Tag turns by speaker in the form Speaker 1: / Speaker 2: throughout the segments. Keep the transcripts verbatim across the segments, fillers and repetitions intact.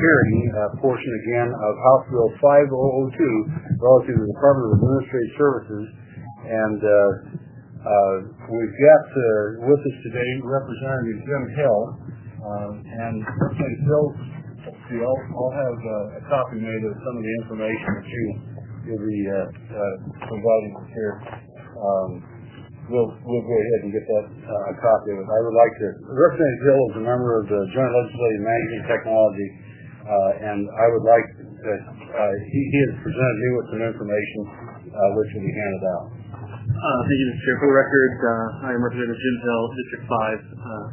Speaker 1: hearing uh, portion again of House Bill five thousand two relative to the Department of Administrative Services. And uh, uh, we've got uh, with us today Representative Jim Hill. Uh, and Representative Hill, see, I'll, I'll have uh, a copy made of some of the information that you, you'll be uh, uh, providing us here. Um, we'll, we'll go ahead and get that uh, a copy of it. I would like to, Representative Hill is a member of the Joint Legislative Management Technology, uh, and I would like to, uh, he, he has presented me with some information uh, which will be handed out.
Speaker 2: Uh, thank you, Mister Chair. For the record, uh, I am Representative Jim Hill, District five. Uh,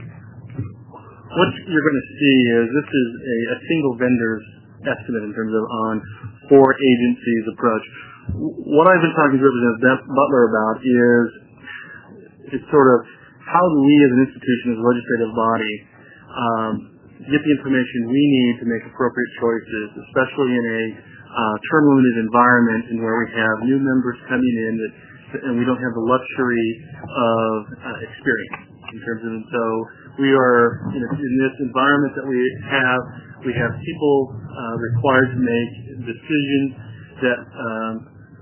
Speaker 2: what you're going to see is this is a, a single vendor's estimate in terms of on four agencies' approach. What I've been talking to Representative Butler about is it's sort of how do we as an institution, as a legislative body, um, get the information we need to make appropriate choices, especially in a uh, term-limited environment and where we have new members coming in that, and we don't have the luxury of uh, experience in terms of, and so we are in, a, in this environment that we have, we have people uh, required to make decisions that um,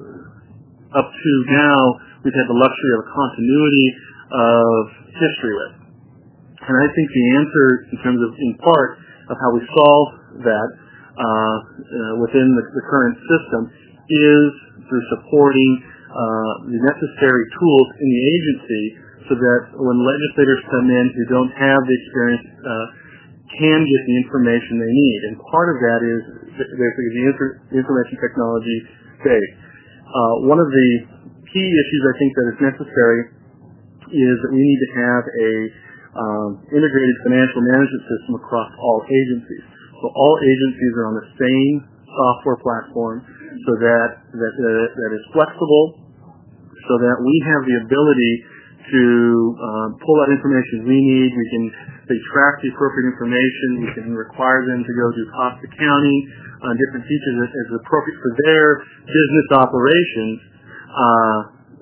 Speaker 2: up to now we've had the luxury of a continuity of history with. And I think the answer in terms of, in part, of how we solve that uh, uh, within the, the current system is through supporting uh, the necessary tools in the agency so that when legislators come in who don't have the experience uh, can get the information they need. And part of that is basically the inter- information technology space. Uh, one of the key issues I think that is necessary is that we need to have a um, integrated financial management system across all agencies. So all agencies are on the same software platform so that that, uh, that is flexible, so that we have the ability to um, pull out information we need. We can they track the appropriate information. We can require them to go do cost accounting on different features as, as appropriate for their business operations. Uh,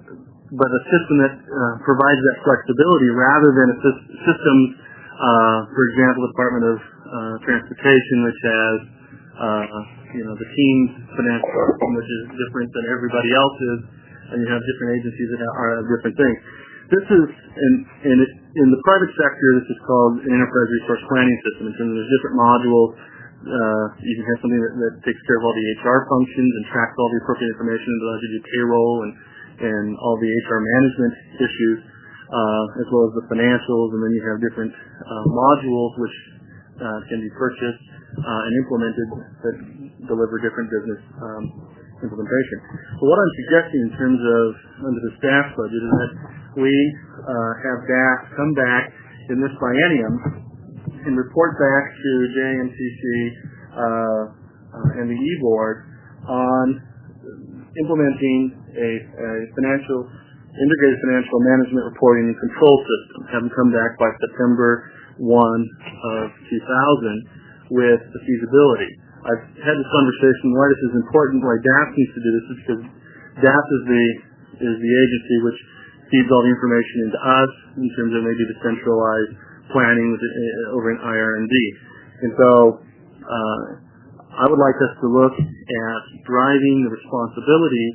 Speaker 2: but a system that uh, provides that flexibility rather than a sy- system, uh, for example, the Department of uh, Transportation, which has uh, you know the team's financial system, which is different than everybody else's, and you have different agencies that are different things. This is, in, in, in the private sector, this is called an enterprise resource planning system. In terms of there's different modules, uh, you can have something that, that takes care of all the H R functions and tracks all the appropriate information and allows you to do payroll and, and all the H R management issues, uh, as well as the financials. And then you have different uh, modules which uh, can be purchased uh, and implemented that deliver different business um, implementation. So what I'm suggesting in terms of under the staff budget is that we uh, have D A S come back in this biennium and report back to J M C C uh, uh, and the E-Board on implementing a, a financial, integrated financial management reporting and control system. Have them come back by September first of two thousand with the feasibility. I've had this conversation why this is important, why D A S needs to do this, is because D A S is the is the agency which feeds all the information into us in terms of maybe the centralized planning with, uh, over in I R and D. And so uh, I would like us to look at driving the responsibility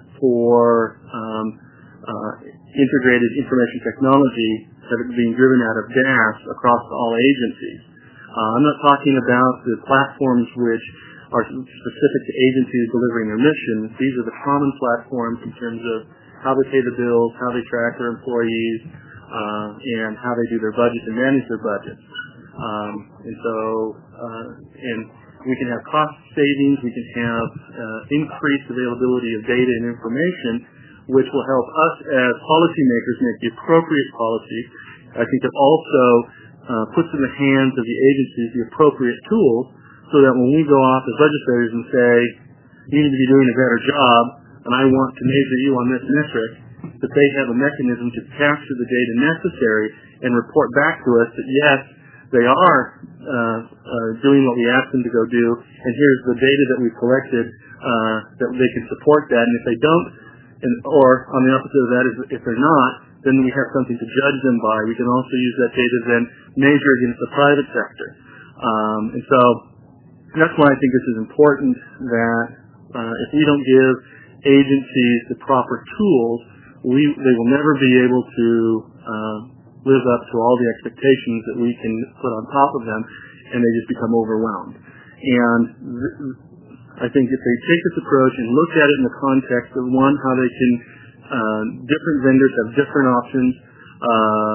Speaker 2: for um, uh, integrated information technology that is being driven out of D A S across all agencies. Uh, I'm not talking about the platforms which are specific to agencies delivering their mission. These are the common platforms in terms of how they pay the bills, how they track their employees, uh, and how they do their budgets and manage their budgets. Um, and so, uh, and we can have cost savings, we can have uh, increased availability of data and information, which will help us as policymakers make the appropriate policy. I think it also uh, puts in the hands of the agencies the appropriate tools so that when we go off as legislators and say, you need to be doing a better job, and I want to measure you on this metric, that they have a mechanism to capture the data necessary and report back to us that yes, they are uh, uh, doing what we asked them to go do, and here's the data that we've collected uh, that they can support that, and if they don't, and, or on the opposite of that is if they're not, then we have something to judge them by. We can also use that data then measure against the private sector. Um, and so and that's why I think this is important, that uh, if we don't give agencies the proper tools, we they will never be able to uh, live up to all the expectations that we can put on top of them, and they just become overwhelmed. And th- I think if they take this approach and look at it in the context of, one, how they can, uh, different vendors have different options, uh,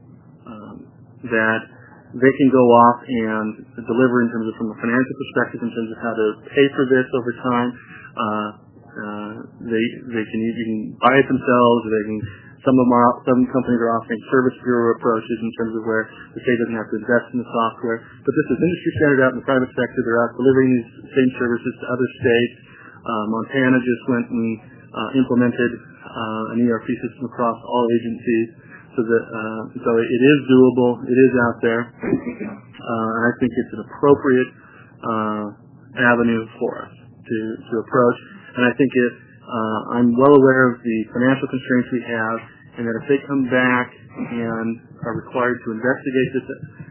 Speaker 2: um, that they can go off and deliver in terms of, from a financial perspective, in terms of how to pay for this over time. Uh, uh, they they can you can buy it themselves, or they can. Some of them are, some companies are offering service bureau approaches in terms of where the state doesn't have to invest in the software. But this is industry standard out in the private sector. They're out delivering these same services to other states. Uh, Montana just went and uh, implemented uh, an E R P system across all agencies. So that uh, so it is doable. It is out there, uh, and I think it's an appropriate uh, avenue for us to to approach. And I think it. Uh, I'm well aware of the financial constraints we have, and that if they come back and are required to investigate this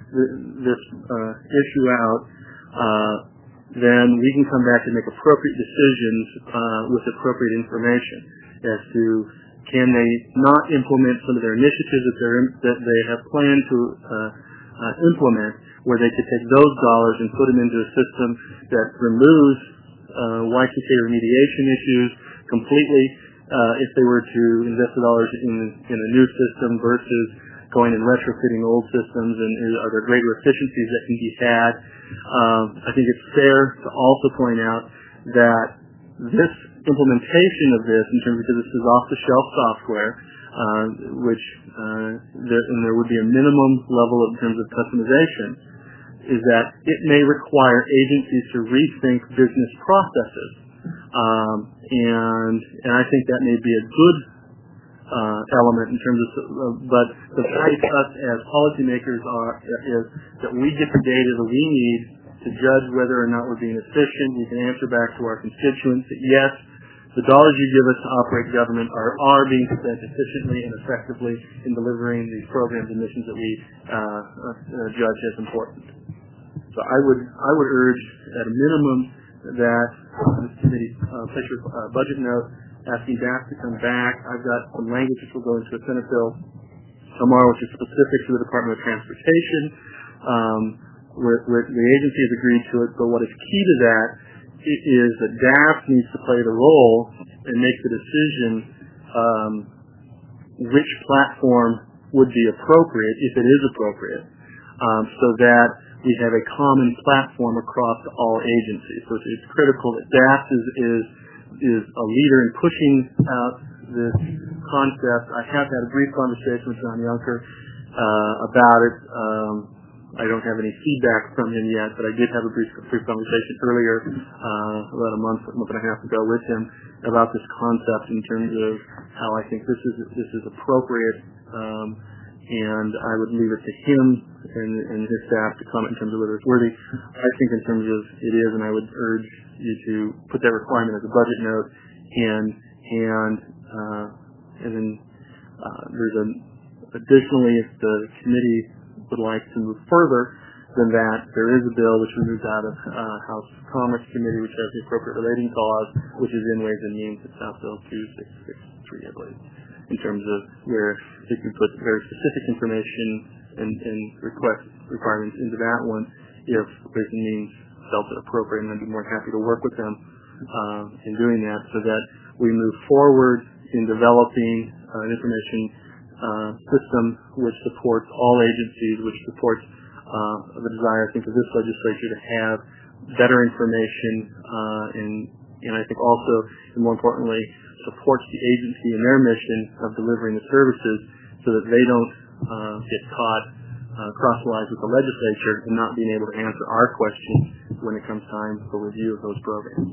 Speaker 2: this uh, issue out, uh, then we can come back and make appropriate decisions uh, with appropriate information as to, can they not implement some of their initiatives that, they're in, that they have planned to uh, uh, implement, where they could take those dollars and put them into a system that removes uh, Y two K remediation issues completely, uh, if they were to invest the dollars in, in a new system versus going and retrofitting old systems, and, and are there greater efficiencies that can be had. Um, I think it's fair to also point out that this implementation of this, in terms of, because this is off-the-shelf software, uh, which uh, there, and there would be a minimum level of, in terms of customization, is that it may require agencies to rethink business processes. Um, and and I think that may be a good uh, element in terms of, uh, but the value to us as policymakers are is that we get the data that we need to judge whether or not we're being efficient. We can answer back to our constituents that yes, the dollars you give us to operate government are, are being spent efficiently and effectively in delivering these programs and missions that we uh, uh, judge as important. So I would I would urge at a minimum that this committee uh, place your uh, budget note asking D A F to come back. I've got some language which will go into a Senate bill tomorrow, which is specific to the Department of Transportation, um, where, where the agency has agreed to it. But what is key to that is that D A F needs to play the role and make the decision um, which platform would be appropriate, if it is appropriate, um, so that we have a common platform across all agencies. So it's critical that D A F is, is, is a leader in pushing out this concept. I have had a brief conversation with John Yunker uh, about it. Um, I don't have any feedback from him yet, but I did have a brief, brief conversation earlier, uh, about a month, a month and a half ago with him about this concept in terms of how I think this is this is appropriate. Um, And I would leave it to him and, and his staff to comment in terms of whether it's worthy. I think in terms of it is, and I would urge you to put that requirement as a budget note. And and uh, and then uh, there's an additionally, if the committee would like to move further than that, there is a bill which we moved out of uh, House Commerce Committee, which has the appropriate relating clause, which is in Ways and Means. It's House Bill two six six three, I believe, in terms of where you can put very specific information and, and request requirements into that one if Ways and Means felt it appropriate, and I'd be more than happy to work with them uh, in doing that, so that we move forward in developing uh, an information uh, system which supports all agencies, which supports uh, the desire, I think, of this legislature to have better information, uh, and, and I think also, and more importantly, supports the agency in their mission of delivering the services so that they don't uh, get caught uh, crosswise with the legislature and not being able to answer our questions when it comes time for review of those programs.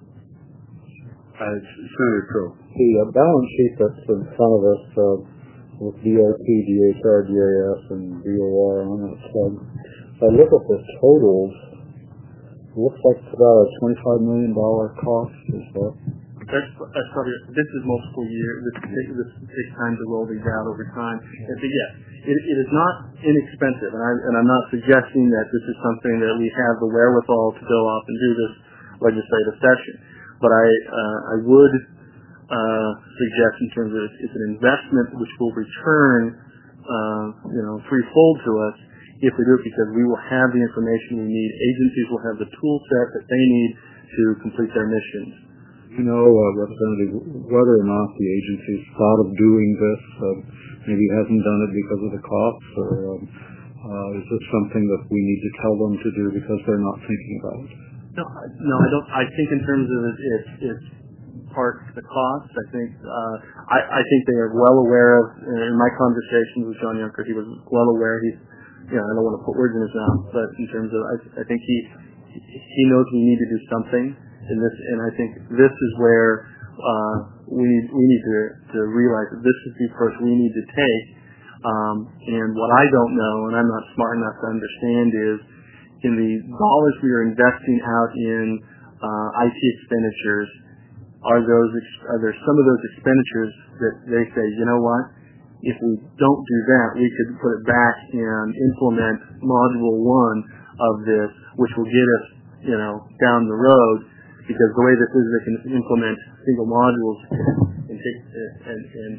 Speaker 1: Uh, Senator Crow.
Speaker 3: The uh, balance sheet that's in front of us uh, with D O T, D H R, D A S, and D O R on it, um, I look at the totals. It looks like it's about a twenty-five million dollars cost. Is that
Speaker 2: That's, that's probably, this is multiple years. This, takes, this takes time to roll these out over time. And so, yes, it, it is not inexpensive, and, I, and I'm not suggesting that this is something that we have the wherewithal to go off and do this legislative session. But I, uh, I would uh, suggest in terms of it's an investment which will return, uh, you know, threefold to us if we do it, because we will have the information we need. Agencies will have the tool set that they need to complete their missions.
Speaker 3: You know, uh, Representative, whether or not the agency's thought of doing this, uh, maybe hasn't done it because of the costs, or um, uh, is this something that we need to tell them to do because they're not thinking about it?
Speaker 2: No, I- no, I don't. I think in terms of it, it it's part the cost. I think uh, I, I think they are well aware of. In my conversations with John Yunker, he was well aware. He's, you know, I don't want to put words in his mouth, but in terms of, I, I think he he knows we need to do something in this, and I think this is where uh, we need we need to to realize that this is the approach we need to take. Um, and what I don't know, and I'm not smart enough to understand, is in the dollars we are investing out in uh, I T expenditures, are those are there some of those expenditures that they say, you know what, if we don't do that, we could put it back and implement module one of this, which will get us, you know, down the road, because the way this is, they can implement single modules and take and, and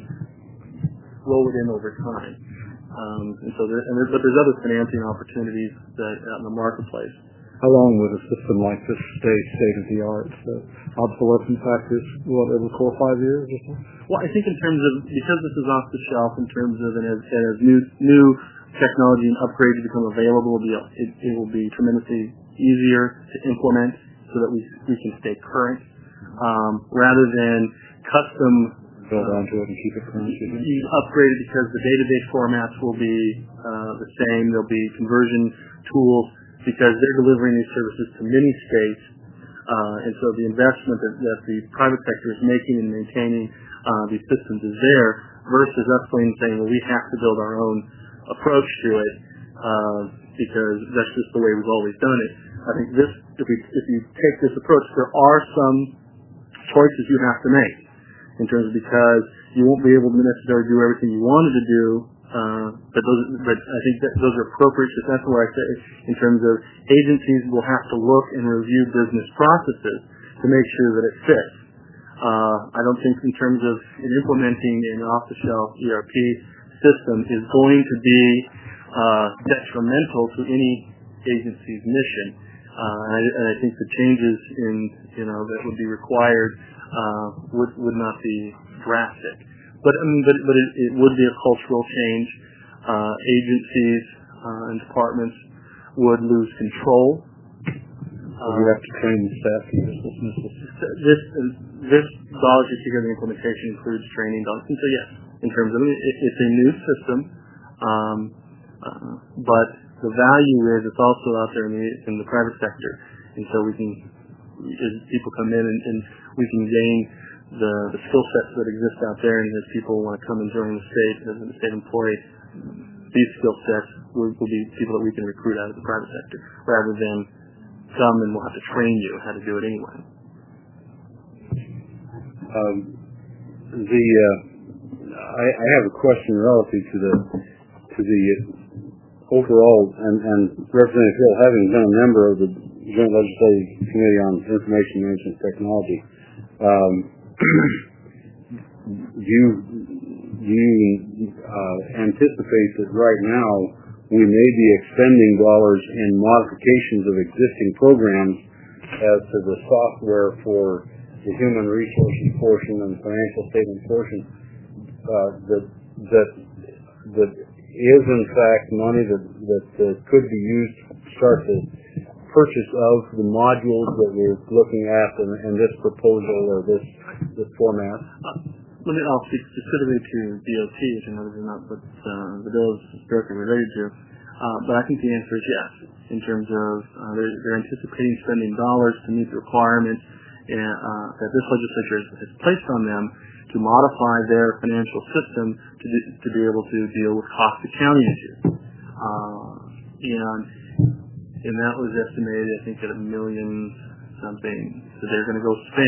Speaker 2: roll it in over time. Um, and so, there, and there, but there's other financing opportunities that out in the marketplace.
Speaker 3: How long would a system like this stay state of the art? So obsolescence factors, what, every four or five years or so?
Speaker 2: Well, I think in terms of, because this is off the shelf, in terms of, and as, as new new technology and upgrades become available, it'll be, it, it will be tremendously easier to implement so that we we can stay current, um, rather than custom.
Speaker 3: Build onto it and keep it current.
Speaker 2: You upgrade it because the database formats will be uh, the same. There'll be conversion tools because they're delivering these services to many states, uh, and so the investment that, that the private sector is making in maintaining uh, these systems is there, versus us saying, well, we have to build our own approach to it uh, because that's just the way we've always done it. I think this, if we if you take this approach, there are some choices you have to make. In terms of, because you won't be able to necessarily do everything you wanted to do, uh, but those, but I think that those are appropriate. So that's where I say, in terms of agencies will have to look and review business processes to make sure that it fits. Uh, I don't think in terms of in implementing an off-the-shelf E R P system is going to be uh, detrimental to any agency's mission. Uh, and, I, and I think the changes in, you know, that would be required uh, would would not be drastic. But I mean, but but it, it would be a cultural change. Uh, agencies uh, and departments would lose control.
Speaker 3: Uh, we have to train the staff to use this new system.
Speaker 2: This this dollars you see here, the implementation includes training dollars. And so yes, in terms of it, it's a new system, um, uh, but the value is it's also out there in the in the private sector, and so we can, as people come in and, and we can gain the, the skill sets that exist out there, and as people want to come and join the state as a state employee, these skill sets will, will be people that we can recruit out of the private sector, rather than come and we'll have to train you how to do it anyway.
Speaker 1: Um, the uh, I, I have a question relative to the to the overall, and, and Representative Hill, having been a member of the Joint Legislative Committee on Information Management Technology, um, do you, do you uh, anticipate that right now we may be expending dollars in modifications of existing programs as to the software for the human resources portion and financial statement portion uh, that that that is in fact money that that uh, could be used to start the purchase of the modules that we're looking at in, in this proposal or this this format?
Speaker 2: Uh, let me, I'll speak specifically to D O T, which I know is not what uh, the bill is directly related to. Uh, but I think the answer is yes, in terms of uh, they're, they're anticipating spending dollars to meet the requirements uh, uh, that this legislature has, has placed on them to modify their financial system to, do, to be able to deal with cost accounting issues. Uh, and, and that was estimated, I think, at a million something that they're going to go spend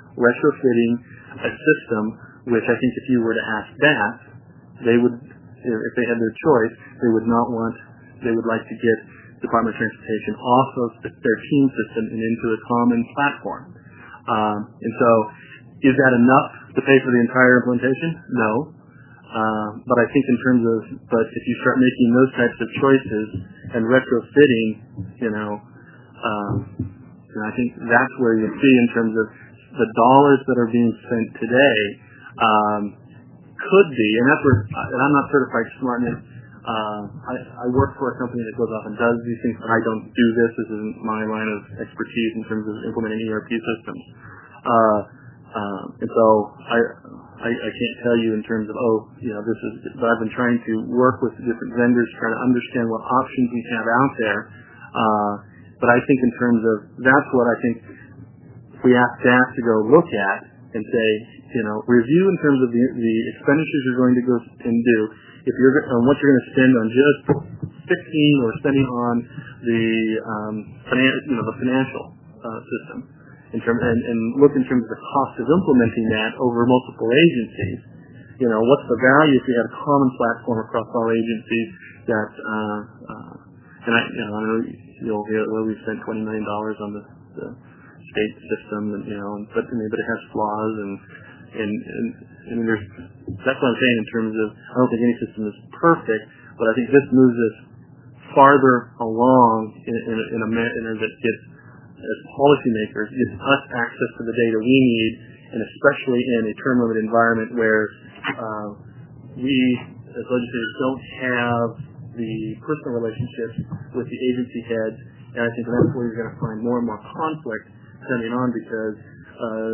Speaker 2: retrofitting a system, which I think if you were to ask that, they would, if they had their choice, they would not want, they would like to get Department of Transportation off of their team system and into a common platform. Um, and so, is that enough to pay for the entire implementation? No. Uh, but I think in terms of, but if you start making those types of choices and retrofitting, you know, um, and I think that's where you see in terms of the dollars that are being spent today um, could be, and that's where, and I'm not certified SmartNet. Uh, I, I work for a company that goes off and does these things, but I don't do this. This isn't my line of expertise in terms of implementing E R P systems. Uh, uh, and so I, I, I can't tell you in terms of, oh, you know, this is, but I've been trying to work with different vendors, trying to understand what options we have out there. Uh, but I think in terms of, that's what I think we ask staff to go look at and say, you know, review in terms of the, the expenditures you're going to go and do. If you're on what you're going to spend on just fixing or spending on the, um, finan- you know, the financial uh, system, in terms and, and look in terms of the cost of implementing that over multiple agencies. You know, what's the value if you had a common platform across all agencies that, uh, uh, and I, you know, I know you'll hear well, we spent twenty million dollars on the, the state system, and you know, but I mean, but it has flaws, and and and, and there's that's what I'm saying in terms of I don't think any system is perfect, but I think this moves us farther along in, in, a, in a manner that gets, as policymakers, gives us access to the data we need, and especially in a term limit environment where uh, we as legislators don't have the personal relationships with the agency heads, and I think that's where you're going to find more and more conflict coming on because uh,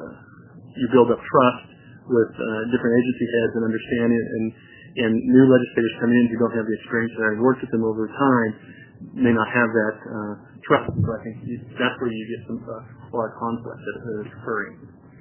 Speaker 2: you build up trust with uh, different agency heads and understanding, and, and new legislators coming in who don't have the experience that have worked with them over time may not have that uh, trust. So I think you, that's where you get some uh, a lot of conflict that, that is occurring.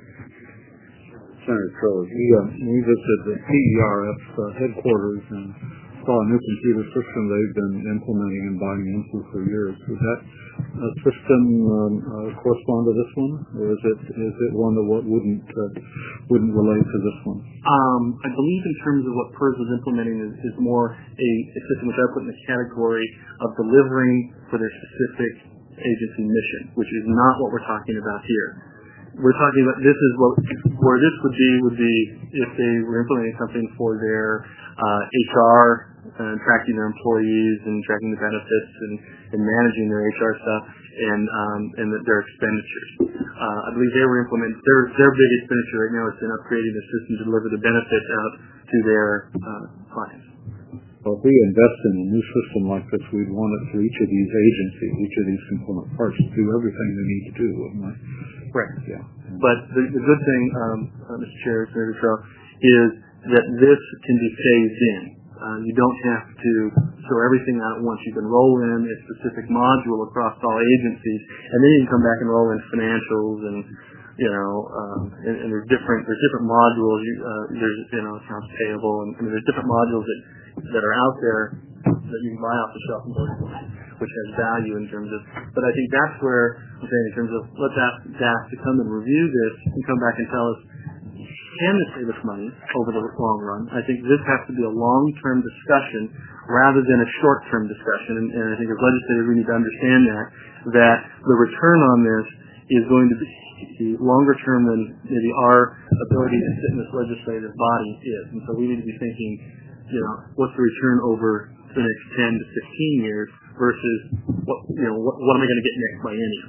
Speaker 3: Senator Trowers, we, uh, we visited the P E R F uh, headquarters and saw a new computer system they've been implementing and buying into for years. Does that uh, system um, uh, correspond to this one, or is it is it one that what wouldn't uh, wouldn't relate to this one?
Speaker 2: Um, I believe in terms of what PERS is implementing is, is more a, a system which I put in the category of delivering for their specific agency mission, which is not what we're talking about here. We're talking about this is what where this would be would be if they were implementing something for their uh, H R, uh, tracking their employees and tracking the benefits and, and managing their H R stuff and um, and the, their expenditures. Uh, I believe they were implementing their their big expenditure right now is in upgrading the system to deliver the benefits out to their uh, clients.
Speaker 3: Well, if we invest in a new system like this, we'd want it for each of these agencies, each of these component parts to do everything they need to do, wouldn't we?
Speaker 2: Right.
Speaker 3: Yeah.
Speaker 2: But the, the good thing, um, uh, Mister Chair, Senator Trout, is that this can be phased in. Uh, you don't have to throw everything out at once. You can roll in a specific module across all agencies, and then you can come back and roll in financials and, you know, um, and, and there's different there's different modules. You, uh, there's you know accounts payable, and I mean, there's different modules that that are out there that you can buy off the shelf and go to, which has value in terms of. But I think that's where I'm saying in terms of let's ask D A S to come and review this and come back and tell us, can this save us money over the long run? I think this has to be a long-term discussion rather than a short-term discussion. And, and I think as legislators we need to understand that that the return on this is going to be longer term than maybe our ability to sit in this legislative body is. And so we need to be thinking, you know, what's the return over the next ten to fifteen years versus what, you know, what, what am I going to get next biennium?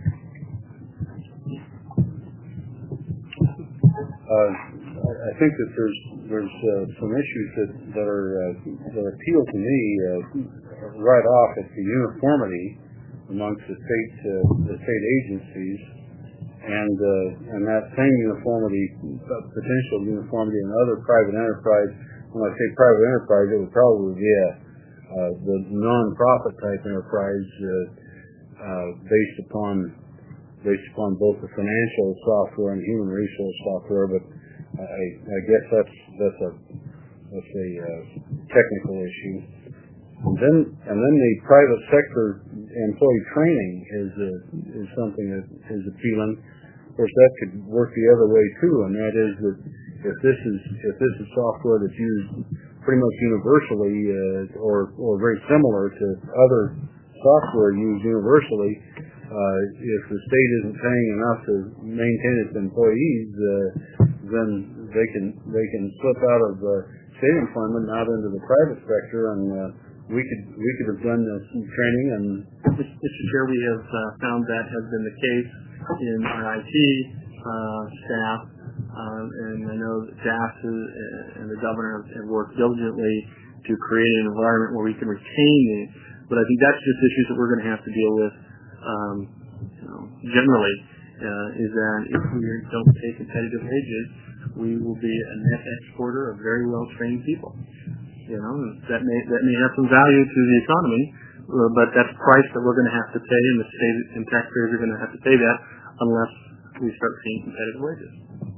Speaker 1: Uh, I think that there's there's uh, some issues that that are uh, that appeal to me uh, right off at the uniformity amongst the state uh, the state agencies, and uh, and that same uniformity, uh, potential uniformity in other private enterprise. When I say private enterprise, it would probably be a, uh, the non-profit type enterprise uh, uh, based upon based upon both the financial software and human resource software. But I, I guess that's that's a that's a uh, technical issue. And then and then the private sector employee training is a, is something that is appealing. course, that could work the other way too, and that is that if this is if this is software that's used pretty much universally uh, or or very similar to other software used universally, uh, if the state isn't paying enough to maintain its employees, uh, then they can they can slip out of uh, state employment out into the private sector, and uh, we could we could have done uh, some training. And
Speaker 2: Mister Chair, we have uh, found that has been the case in our I T uh, staff, um, and I know that D A S and the governor have worked diligently to create an environment where we can retain it. But I think that's just issues that we're going to have to deal with um, you know, generally, uh, is that if we don't pay competitive wages, we will be a net exporter of very well-trained people. You know, that may that may have some value to the economy, uh, but that's a price that we're going to have to pay, and the state and taxpayers are going to have to pay that unless we start paying competitive wages.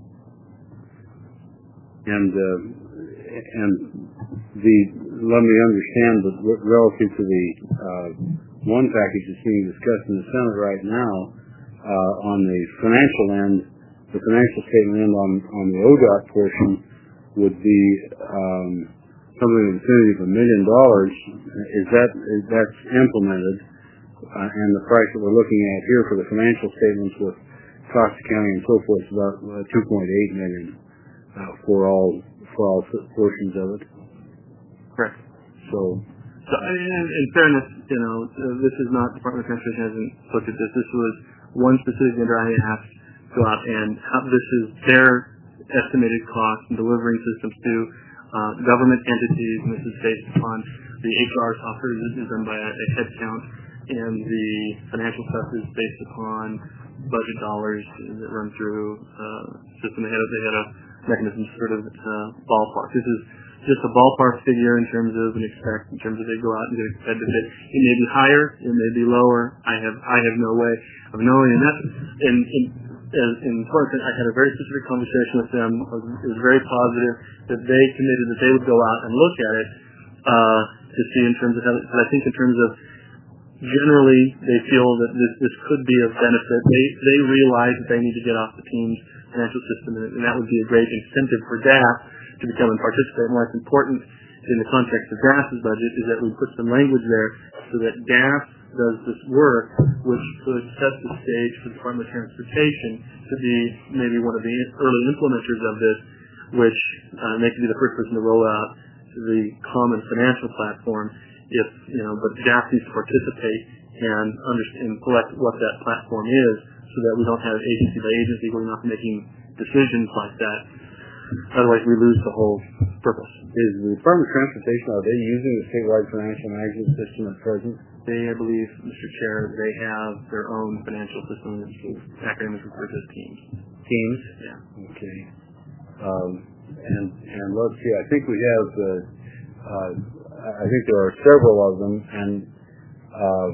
Speaker 1: And uh, and the let me understand that relative to the uh, one package that's being discussed in the Senate right now, uh, on the financial end, the financial statement end on on the O D O T portion would be um, something in the vicinity of a million dollars. Is that is that's implemented, uh, and the price that we're looking at here for the financial statements with cost accounting and so forth is about uh, two point eight million uh, for all for all portions of it.
Speaker 2: Correct.
Speaker 1: So,
Speaker 2: so in, in fairness, you know, uh, this is not Department of Transportation hasn't looked at this. This was one specific vendor I asked to go out and how this is their estimated cost in delivering systems to uh, government entities, and this is based upon the H R software is done by a, a head count, and the financial stuff is based upon budget dollars that run through uh, system. They had, they had a mechanism sort of uh, ballpark. This is just a ballpark figure in terms of an expect, in terms of they go out and get a competitive bid. It may be higher, it may be lower. I have I have no way of knowing. And that's in in in, in I had a very specific conversation with them. It was very positive that they committed that they would go out and look at it uh, to see in terms of how. But I think in terms of generally they feel that this this could be of benefit. They they realize that they need to get off the team's financial system, and that would be a great incentive for D A S to become and participate. And what's important in the context of D A S's budget is that we put some language there so that D A S does this work, which could set the stage for the Department of Transportation to be maybe one of the early implementers of this, which uh, they could be the first person to roll out the common financial platform. If you know, but D A S needs to participate and understand and collect what that platform is, so that we don't have agency by agency going off making decisions like that. Otherwise, we lose the whole purpose.
Speaker 1: Is the Department of Transportation, are they using the statewide financial management system at present?
Speaker 2: They, I believe, Mister Chair, they have their own financial system. Acronym is referred to as Teams.
Speaker 1: Teams?
Speaker 2: Yeah.
Speaker 1: Okay. Um, and and let's see. I think we have. Uh, uh, I think there are several of them, and uh,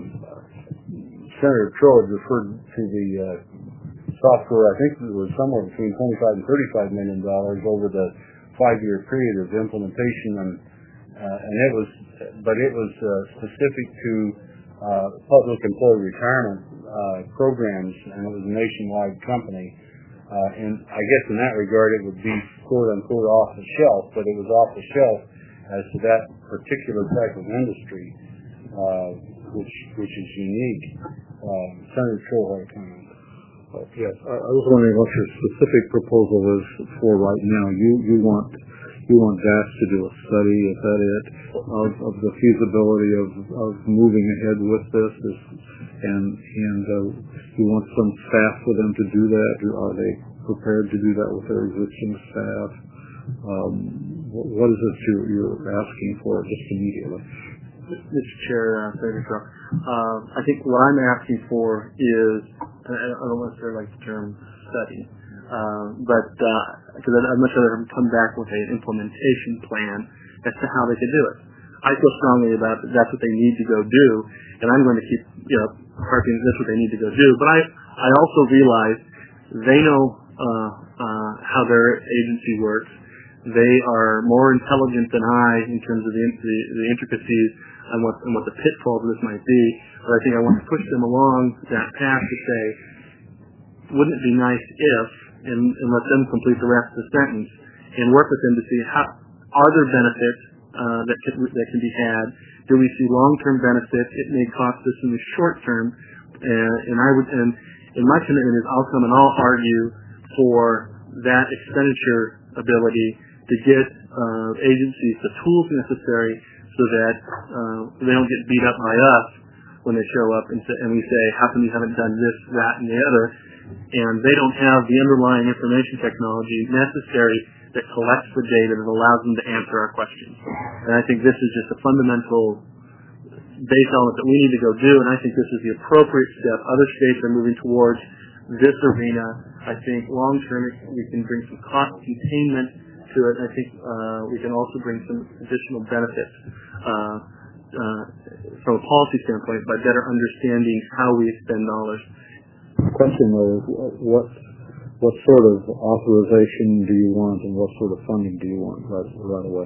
Speaker 1: Senator Troll referred to the uh, software. I think it was somewhere between twenty-five and thirty-five million dollars over the five-year period of implementation, and uh, and it was, but it was uh, specific to uh, public employee retirement uh, programs, and it was a nationwide company. Uh, and I guess in that regard, it would be quote unquote off the shelf, but it was off the shelf as to that particular type of industry, uh, which which is unique. Uh, Senator Troll had a comment.
Speaker 3: Uh, yes, I, I was wondering what your specific proposal is for right now. You you want you want D A S to do a study, is that it, of, of the feasibility of, of moving ahead with this, is, and and uh, you want some staff for them to do that? Are they prepared to do that with their existing staff? Um, what, what is it you're, you're asking for just immediately?
Speaker 2: Mister Chair, uh, Senator Trump, uh, I think what I'm asking for is, I don't necessarily like the term study, uh, but because uh, I'd much rather come back with an implementation plan as to how they could do it. I feel strongly about that that's what they need to go do, and I'm going to keep, you know, harping that's what they need to go do. But I, I also realize they know uh, uh, how their agency works. They are more intelligent than I in terms of the, the, the intricacies and what, and what the pitfalls of this might be. But I think I want to push them along that path to say, wouldn't it be nice if, and, and let them complete the rest of the sentence, and work with them to see how, are there benefits uh, that, can, that can be had? Do we see long-term benefits? It may cost us in the short term, and, and I would, and, and my commitment is I'll come and I'll argue for that expenditure ability to get uh, agencies the tools necessary so that uh, they don't get beat up by us when they show up and, say, and we say, how come you haven't done this, that, and the other? And they don't have the underlying information technology necessary that collects the data that allows them to answer our questions. And I think this is just a fundamental base element that we need to go do, and I think this is the appropriate step. Other states are moving towards this arena. I think long-term we can bring some cost containment to it. I think uh, we can also bring some additional benefits uh, uh, from a policy standpoint by better understanding how we expend dollars.
Speaker 3: The question though is what what sort of authorization do you want and what sort of funding do you want right, right away?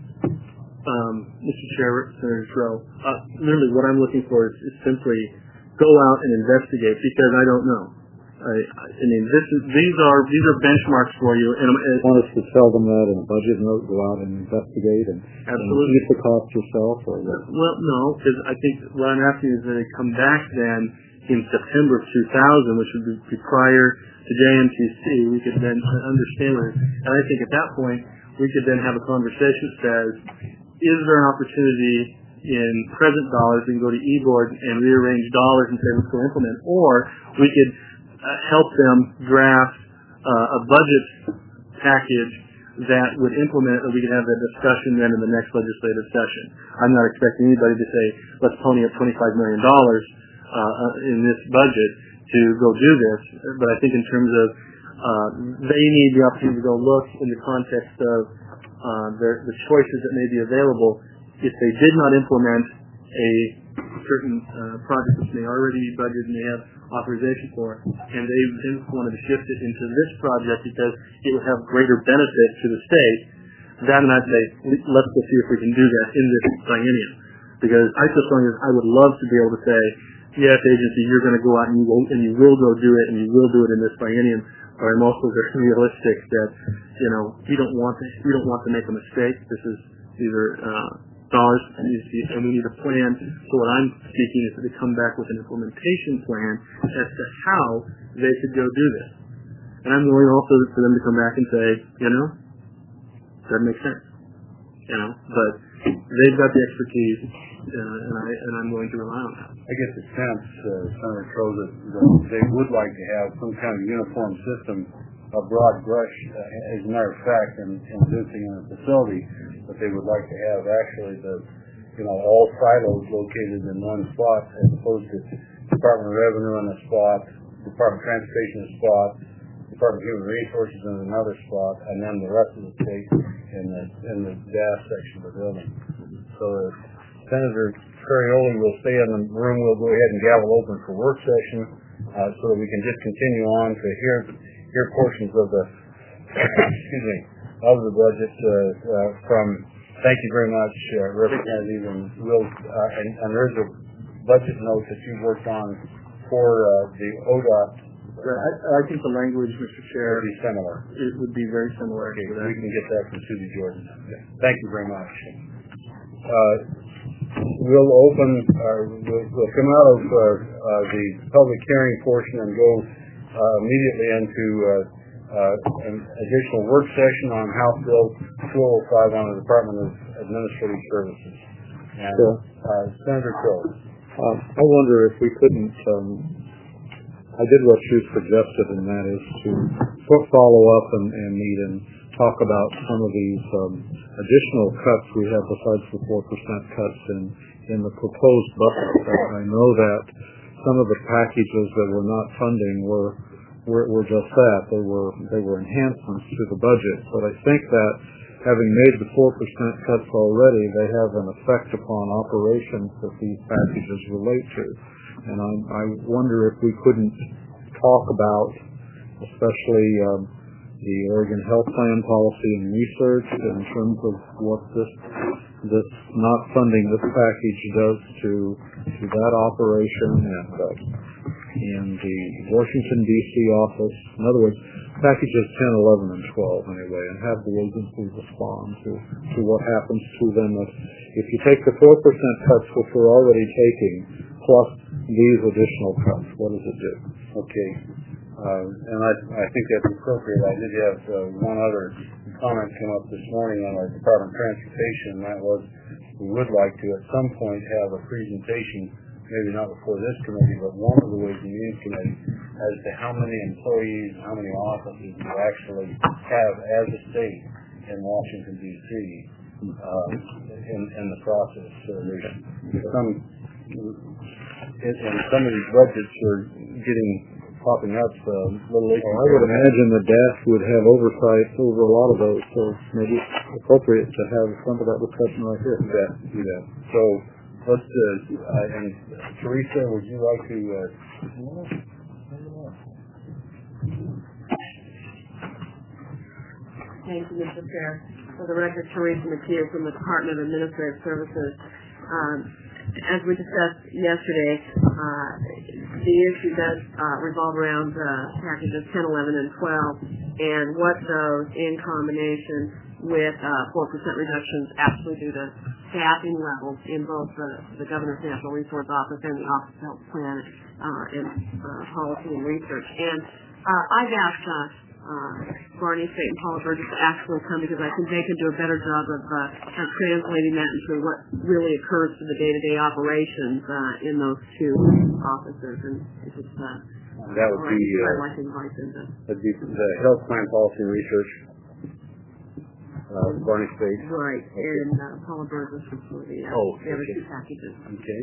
Speaker 2: Um, Mister Chair, Senator Terrell, uh, literally what I'm looking for is, is simply go out and investigate because I don't know. I, I mean, this is, these are these are benchmarks for you. And, and
Speaker 3: you want us to tell them that in a budget note, go out and investigate and, and eat the cost yourself? Or what?
Speaker 2: Well, no, because I think what I'm asking is that they come back then in September of two thousand, which would be prior to J M T C. We could then understand it. And I think at that point, we could then have a conversation that says, is there an opportunity in present dollars, we can go to E-Board and rearrange dollars and say, let's go implement, or we could uh, help them draft uh, a budget package that would implement it, and we could have that discussion then in the next legislative session. I'm not expecting anybody to say, let's pony up twenty-five million dollars uh, in this budget to go do this, but I think in terms of uh, they need the opportunity to go look in the context of uh, the, the choices that may be available. If they did not implement a certain uh, project which they already budgeted and they have authorization for, and they then wanted to shift it into this project because it would have greater benefit to the state, then I'd say, let's go see if we can do that in this biennium. Because I feel strongly I would love to be able to say, yes, agency, you're going to go out and you will, and you will go do it, and you will do it in this biennium. But I'm also very realistic that, you know, we don't want to, we don't want to make a mistake. This is these are uh, dollars, and, and we need a plan. So what I'm seeking is that they come back with an implementation plan as to how they could go do this. And I'm willing also for them to come back and say, you know, that makes sense. You know, but they've got the expertise, uh, and I and I'm willing to rely on that.
Speaker 1: I get the sense, uh, Senator Crow, that, that they would like to have some kind of uniform system, a broad brush, uh, as a matter of fact, in, in visiting in a facility, but they would like to have actually the, you know, all silos located in one spot as opposed to Department of Revenue in a spot, Department of Transportation in a spot, Department of Human Resources in another spot, and then the rest of the state in the in the D A S section of the building. So uh, Senator Ferrioli will stay in the room. We'll go ahead and gavel open for work session uh, so that we can just continue on to hear hear portions of the excuse me of the budget uh, uh, from. Thank you very much, uh, Representative and Will. Uh, and, and there's a budget note that you worked on for uh, the O D O T.
Speaker 2: I, I think the language, Mister Chair,
Speaker 1: would be similar.
Speaker 2: It would be very similar.
Speaker 1: Okay,
Speaker 2: to that.
Speaker 1: we can get that from Susie Jordan. Thank you very much. Uh, we'll open, uh, we'll, we'll come out of uh, uh, the public hearing portion and go uh, immediately into uh, uh, an additional work session on House Bill two oh five on the Department of Administrative Services. And
Speaker 3: Sure.
Speaker 1: uh, Senator Crow.
Speaker 3: Uh, I wonder if we couldn't, um, I did what you suggested, and that is to follow up and, and meet and talk about some of these um, additional cuts we have besides the four percent cuts in, in the proposed budget. I know that some of the packages that were not funding were, were, were just that. They were, they were enhancements to the budget. But I think that having made the four percent cuts already, they have an effect upon operations that these packages relate to. And I, I wonder if we couldn't talk about, especially um, the Oregon Health Plan policy and research in terms of what this this not funding this package does to to that operation, and uh, in the Washington, D C office. In other words, packages ten, eleven, and twelve anyway, and have the agency respond to, to what happens to them. If, if you take the four percent cuts, which we're already taking, plus these additional cuts, what does it do?
Speaker 1: Okay. Uh, and I, I think that's appropriate. I did have uh, one other comment come up this morning on our Department of Transportation, and that was we would like to at some point have a presentation, maybe not before this committee, but one of the Ways and Means Committee, as to how many employees, how many offices we actually have as a state in Washington, D C uh, in, in the process. So there's, there's some, and some of these budgets are getting popping up uh, little late.
Speaker 3: Well, I would imagine the D A S would have oversight over a lot of those, so maybe it's appropriate to have some of that discussion right here.
Speaker 1: You bet, you bet. So let's, uh, uh, and Teresa, would you like to uh,
Speaker 4: Thank you, Mister Chair. For the record, Teresa McHugh from the Department of Administrative Services. Um, as we discussed yesterday, uh, the issue does uh, revolve around uh, packages ten, eleven, and twelve, and what those in combination with uh, four percent reductions actually do to staffing levels in both the, the Governor's Natural Resource Office and the Office of Health Plan uh, and uh, Policy and Research. And uh, I've asked uh, Uh, Barney State and Paula Burgess to actually come because I think they can do a better job of, uh, of translating that into what really occurs to the day-to-day operations uh, in those two offices. And if it's, uh,
Speaker 1: that would be, uh,
Speaker 4: I'd like to invite them to.
Speaker 1: That'd be the Health Plan Policy and Research, uh, Barney State.
Speaker 4: Right,
Speaker 1: okay.
Speaker 4: and uh, Paula Burgess was for the, uh,
Speaker 1: oh,
Speaker 4: the other
Speaker 1: okay.
Speaker 4: two packages.
Speaker 1: Okay.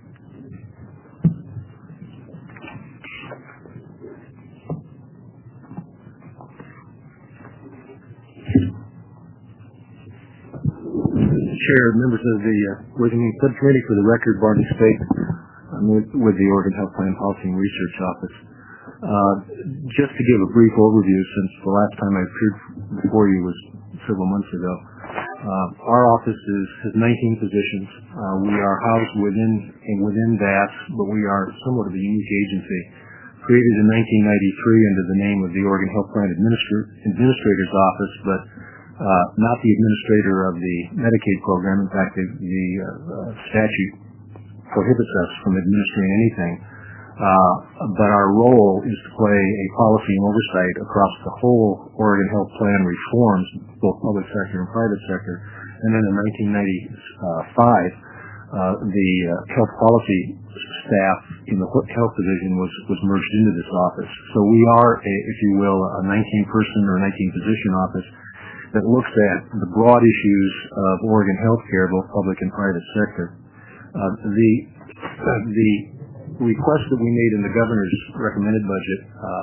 Speaker 5: Chair, members of the uh, Ways and Means Subcommittee, for the record, Barney State, I'm with, with the Oregon Health Plan Policy and Research Office. Uh, just to give a brief overview, since the last time I appeared before you was several months ago, uh, our office is, has nineteen positions. Uh, we are housed within and within D A S, but we are somewhat of a unique agency. Created in nineteen ninety-three under the name of the Oregon Health Plan Administra- Administrator's Office, but Uh, not the administrator of the Medicaid program. In fact, the, the uh, statute prohibits us from administering anything. Uh, but our role is to play a policy and oversight across the whole Oregon Health Plan reforms, both public sector and private sector. And then in nineteen ninety-five, uh, the uh, health policy staff in the health division was, was merged into this office. So we are, a, if you will, a nineteen person or nineteen position office that looks at the broad issues of Oregon healthcare, both public and private sector. Uh, the uh, the request that we made in the governor's recommended budget uh,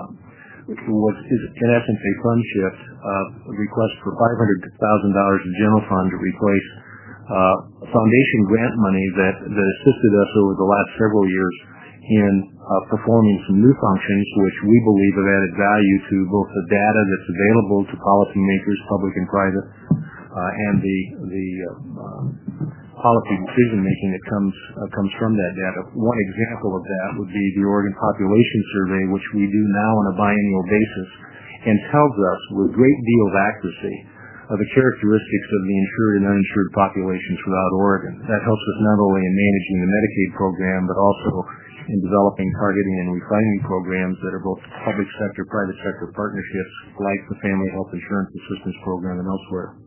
Speaker 5: was is in essence a fund shift, uh, a request for five hundred thousand dollars in general fund to replace uh, foundation grant money that, that assisted us over the last several years in uh, performing some new functions which we believe have added value to both the data that's available to policymakers, public and private, uh, and the the uh, uh, policy decision making that comes uh, comes from that data. One example of that would be the Oregon Population Survey, which we do now on a biennial basis, and tells us with a great deal of accuracy of the characteristics of the insured and uninsured populations throughout Oregon. That helps us not only in managing the Medicaid program, but also in developing, targeting, and refining programs that are both public sector, private sector partnerships, like the Family Health Insurance Assistance Program and elsewhere.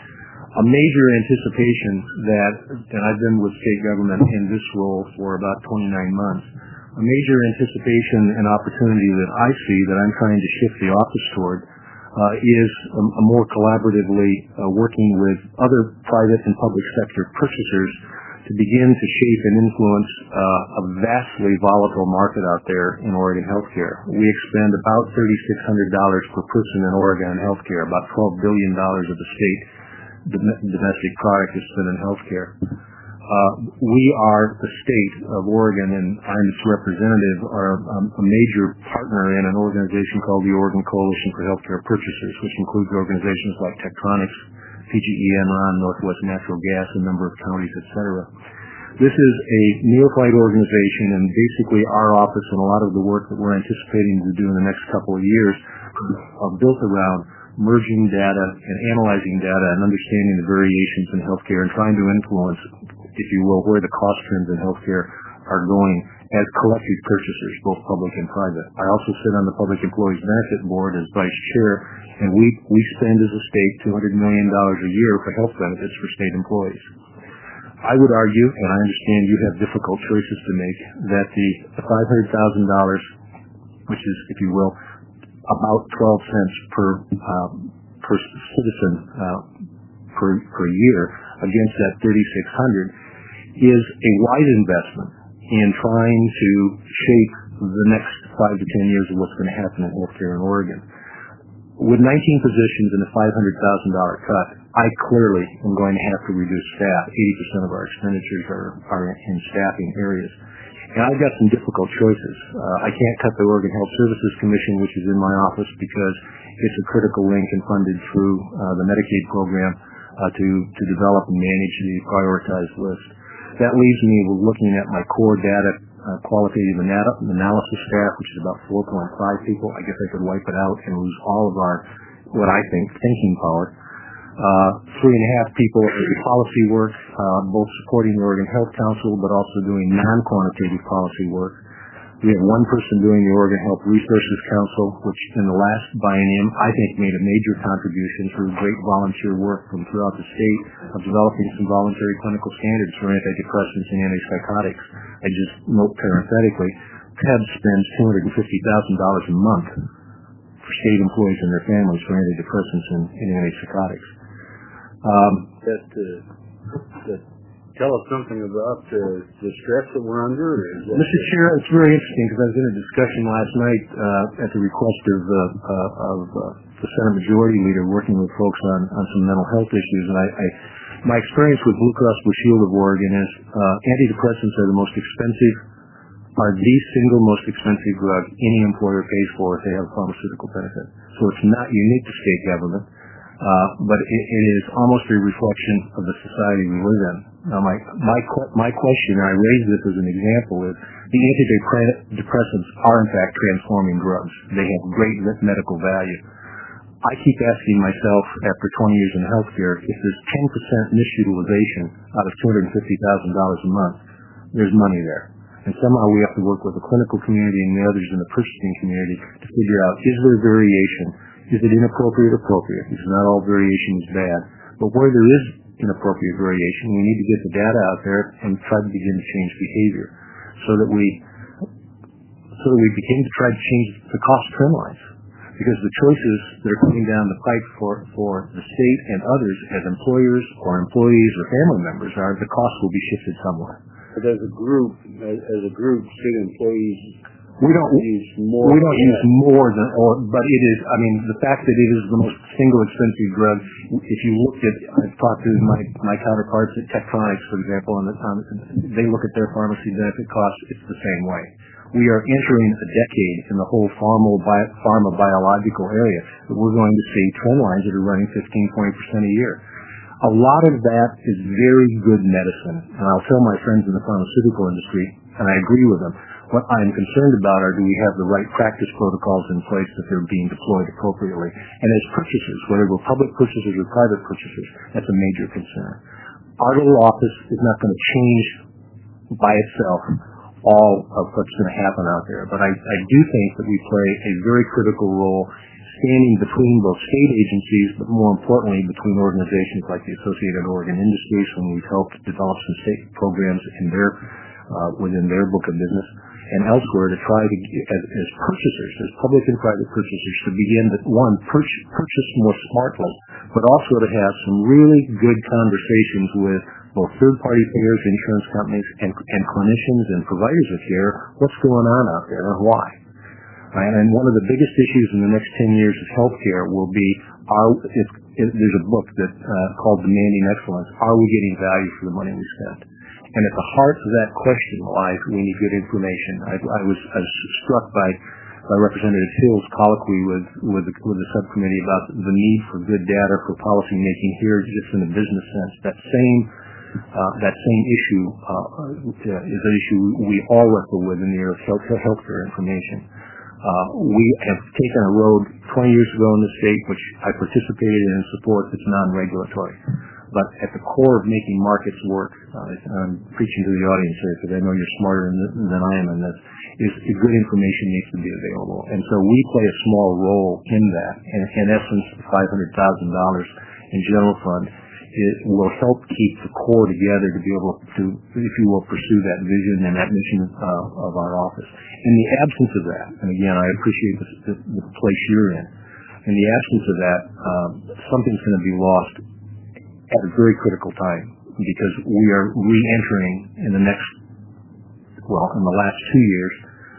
Speaker 5: A major anticipation that, and I've been with state government in this role for about twenty-nine months, a major anticipation and opportunity that I see that I'm trying to shift the office toward uh, is a, a more collaboratively uh, working with other private and public sector purchasers to begin to shape and influence uh, a vastly volatile market out there in Oregon healthcare. We expend about three thousand six hundred dollars per person in Oregon in healthcare. About twelve billion dollars of the state domestic product is spent in healthcare. Uh, we are the state of Oregon, and I'm its representative, are um, a major partner in an organization called the Oregon Coalition for Healthcare Purchasers, which includes organizations like Tektronix, P G E, Enron, Northwest Natural Gas, a number of counties, et cetera. This is a neophyte organization, and basically our office and a lot of the work that we're anticipating to do in the next couple of years are built around merging data and analyzing data and understanding the variations in healthcare and trying to influence, if you will, where the cost trends in healthcare are going as collective purchasers, both public and private. I also sit on the Public Employees Benefit Board as vice chair, and we, we spend as a state two hundred million dollars a year for health benefits for state employees. I would argue, and I understand you have difficult choices to make, that the five hundred thousand dollars, which is, if you will, about twelve cents per uh, per citizen uh, per per year against that thirty-six hundred, is a wise investment in trying to shape the next five to ten years of what's going to happen in healthcare in Oregon. With nineteen positions and a five hundred thousand dollars cut, I clearly am going to have to reduce staff. eighty percent of our expenditures are, are in staffing areas. And I've got some difficult choices. Uh, I can't cut the Oregon Health Services Commission, which is in my office, because it's a critical link and funded through uh, the Medicaid program uh, to, to develop and manage the prioritized list. That leaves me with looking at my core data uh, qualitative analysis staff, which is about four point five people. I guess I could wipe it out and lose all of our, what I think, thinking power. Uh, three and a half people in policy work, uh, both supporting the Oregon Health Council, but also doing non-quantitative policy work. We have one person doing the Oregon Health Resources Council, which in the last biennium, I think, made a major contribution through great volunteer work from throughout the state of developing some voluntary clinical standards for antidepressants and antipsychotics. I just note parenthetically, P E B spends two hundred fifty thousand dollars a month for state employees and their families for antidepressants and, and antipsychotics. Um,
Speaker 1: that, uh, that tell us something about uh, the stress that we're under?
Speaker 5: Mister Chair, it's very interesting because I was in a discussion last night uh, at the request of, uh, uh, of uh, the Senate Majority Leader working with folks on, on some mental health issues. And I, I, my experience with Blue Cross Blue Shield of Oregon is uh, antidepressants are the most expensive, are the single most expensive drug any employer pays for if they have a pharmaceutical benefit. So it's not unique to state government. Uh, but it, it is almost a reflection of the society we live in. Now, my my my question, and I raise this as an example, is the antidepressants are in fact transforming drugs. They have great medical value. I keep asking myself, after twenty years in healthcare, if there's ten percent misutilization out of two hundred fifty thousand dollars a month, there's money there. And somehow we have to work with the clinical community and the others in the purchasing community to figure out, is there variation? Is it inappropriate or appropriate? Because not all variation is bad. But where there is inappropriate variation, we need to get the data out there and try to begin to change behavior so that we so that we begin to try to change the cost trend lines. Because the choices that are coming down the pipe for, for the state and others as employers or employees or family members are the cost will be shifted somewhere.
Speaker 1: But as a group, as, as a group, state employees
Speaker 5: We don't use more. We don't use more than, or, but it is. I mean, the fact that it is the most single expensive drug. If you looked at, I've talked to my my counterparts at Tektronix, for example, and the, um, they look at their pharmacy benefit costs. It's the same way. We are entering a decade in the whole pharma, bio, pharma biological area that we're going to see trend lines that are running fifteen, twenty percent a year. A lot of that is very good medicine, and I'll tell my friends in the pharmaceutical industry, and I agree with them. What I'm concerned about are, do we have the right practice protocols in place that they're being deployed appropriately? And as purchasers, whether we're public purchasers or private purchasers, that's a major concern. Our little office is not going to change by itself all of what's going to happen out there. But I, I do think that we play a very critical role standing between both state agencies, but more importantly, between organizations like the Associated Oregon Industries, when we've helped develop some state programs in their, uh, within their book of business, and elsewhere to try to, as, as purchasers, as public and private purchasers, to begin to, one, purchase, purchase more smartly, but also to have some really good conversations with both third-party payers, insurance companies, and, and clinicians and providers of care, what's going on out there and why. Right? And one of the biggest issues in the next ten years of healthcare will be, are, if, if there's a book that uh, called Demanding Excellence, are we getting value for the money we spend? And at the heart of that question lies, we need good information. I, I, was, I was struck by, by Representative Hill's colloquy with, with, the, with the subcommittee about the need for good data for policy making here, just in a business sense. That same uh, that same issue uh, is an issue we all wrestle with in the area of health, healthcare information. Uh, we have taken a road twenty years ago in the state, which I participated in and support, that's non-regulatory. But at the core of making markets work, uh, I'm preaching to the audience here because I know you're smarter than, than I am in this, is, is good information needs to be available. And so we play a small role in that. And in essence, five hundred thousand dollars in general fund it will help keep the core together to be able to, if you will, pursue that vision and that mission uh, of our office. In the absence of that, and again, I appreciate the, the, the place you're in, in the absence of that, um, something's going to be lost at a very critical time because we are re-entering in the next, well, in the last two years,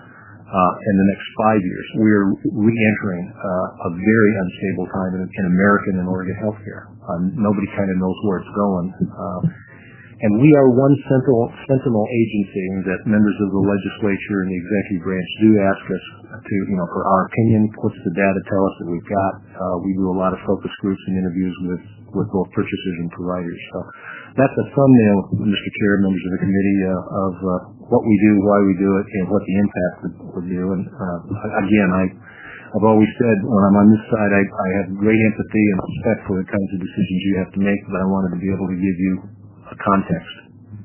Speaker 5: uh, in the next five years, we are re-entering uh, a very unstable time in, in American and Oregon healthcare. Um, nobody kind of knows where it's going. Uh, and we are one sentinel, sentinel agency that members of the legislature and the executive branch do ask us to, you know, for our opinion, what's the data tell us that we've got. Uh, we do a lot of focus groups and interviews with, with both purchasers and providers. So that's a thumbnail, Mister Chair, members of the committee, uh, of uh, what we do, why we do it, and what the impact would, would do. And uh, again, I, I've always said when I'm on this side, I, I have great empathy and respect for the kinds of decisions you have to make, but I wanted to be able to give you a context.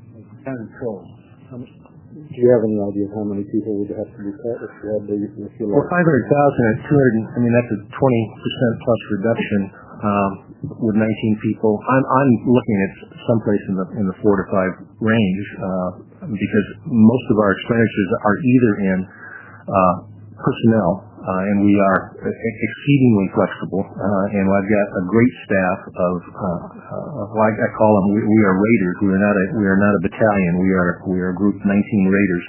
Speaker 3: Control. Um, do you have any idea of how many people would have to be cut if you had the, if you
Speaker 5: well, five hundred thousand at two hundred, I mean, that's a twenty percent plus reduction um, with nineteen people. I'm, I'm looking at someplace in the in the four to five range uh, because most of our expenditures are either in uh, personnel, uh, and we are exceedingly flexible, uh, and I've got a great staff of, uh, uh, well, I, I call them, we, we are raiders. We are not a, we are not a battalion. We are, we are a group nineteen raiders.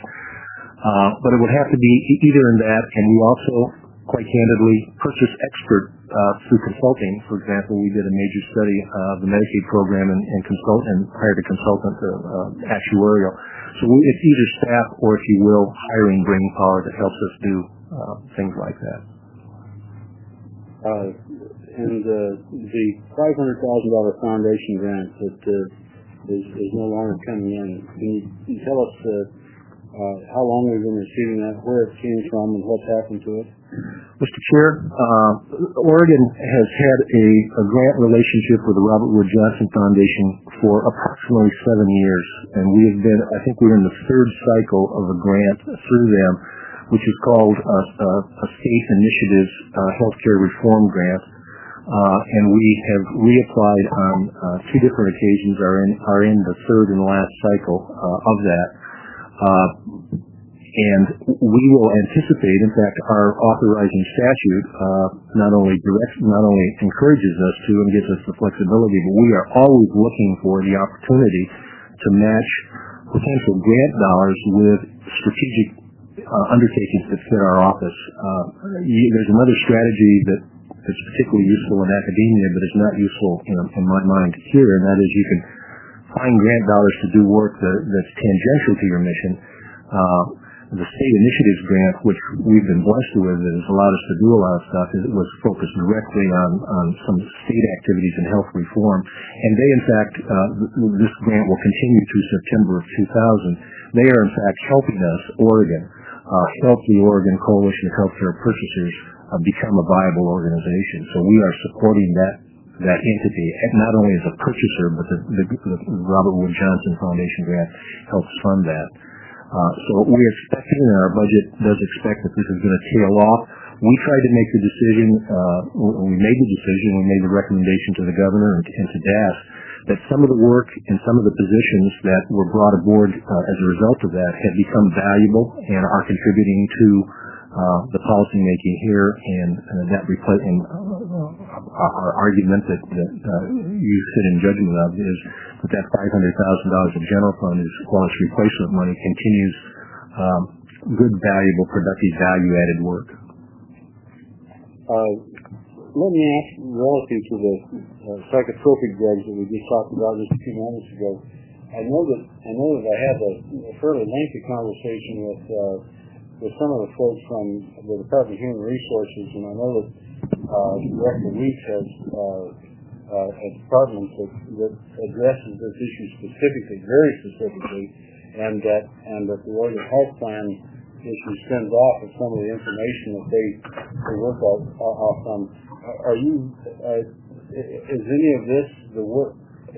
Speaker 5: Uh, but it would have to be either in that, and we also, quite candidly, purchase expert uh, through consulting. For example, we did a major study of the Medicaid program and, and consult and hired a consultant, uh, uh, actuarial. So we, it's either staff or, if you will, hiring brain power that helps us do uh, things like that.
Speaker 3: Uh, and uh, the five hundred thousand dollars foundation grant that uh, is, is no longer coming in, can you, can you tell us uh, uh, how long we've been receiving that, where it came from, and what's happened to it?
Speaker 5: Mister Chair, uh, Oregon has had a, a grant relationship with the Robert Wood Johnson Foundation for approximately seven years, and we have been, I think we're in the third cycle of a grant through them, which is called a, a, a State Initiatives uh, Healthcare Reform Grant, uh, and we have reapplied on uh, two different occasions, are in, are in the third and last cycle uh, of that. Uh, And we will anticipate, in fact, our authorizing statute uh, not only direct, not only encourages us to and gives us the flexibility, but we are always looking for the opportunity to match potential grant dollars with strategic uh, undertakings that fit our office. Uh, there's another strategy that is particularly useful in academia, but is not useful in, in my mind here, and that is you can find grant dollars to do work that, that's tangential to your mission. Uh, The State Initiatives Grant, which we've been blessed with, that has allowed us to do a lot of stuff, it was focused directly on, on some state activities in health reform. And they, in fact, uh, this grant will continue through September of two thousand. They are, in fact, helping us, Oregon, uh, help the Oregon Coalition of Healthcare Purchasers uh, become a viable organization. So we are supporting that that entity, not only as a purchaser, but the, the, the Robert Wood Johnson Foundation grant helps fund that. Uh, so we're expecting, and our budget does expect, that this is going to tail off. We tried to make the decision, uh, we made the decision, we made the recommendation to the governor and, and to D A S that some of the work and some of the positions that were brought aboard uh, as a result of that have become valuable and are contributing to uh, the policy making here, and uh, that repl- and, uh, our argument that, that uh, you sit in judgment of is that that five hundred thousand dollars of general fund, is, while it's replacement money, continues um, good, valuable, productive, value-added work.
Speaker 3: Uh, let me ask, relative to the uh, psychotropic drugs that we just talked about just a few moments ago, I know that I know that I had a, a fairly lengthy conversation with uh, with some of the folks from the Department of Human Resources, and I know that uh, Director Weeks has uh,
Speaker 1: uh, a department that, that addresses this issue specifically, very specifically, and that and that the Oregon Health Plan issue spins off of some of the information that they, they work off, off on. Are you, uh, is any of this the work,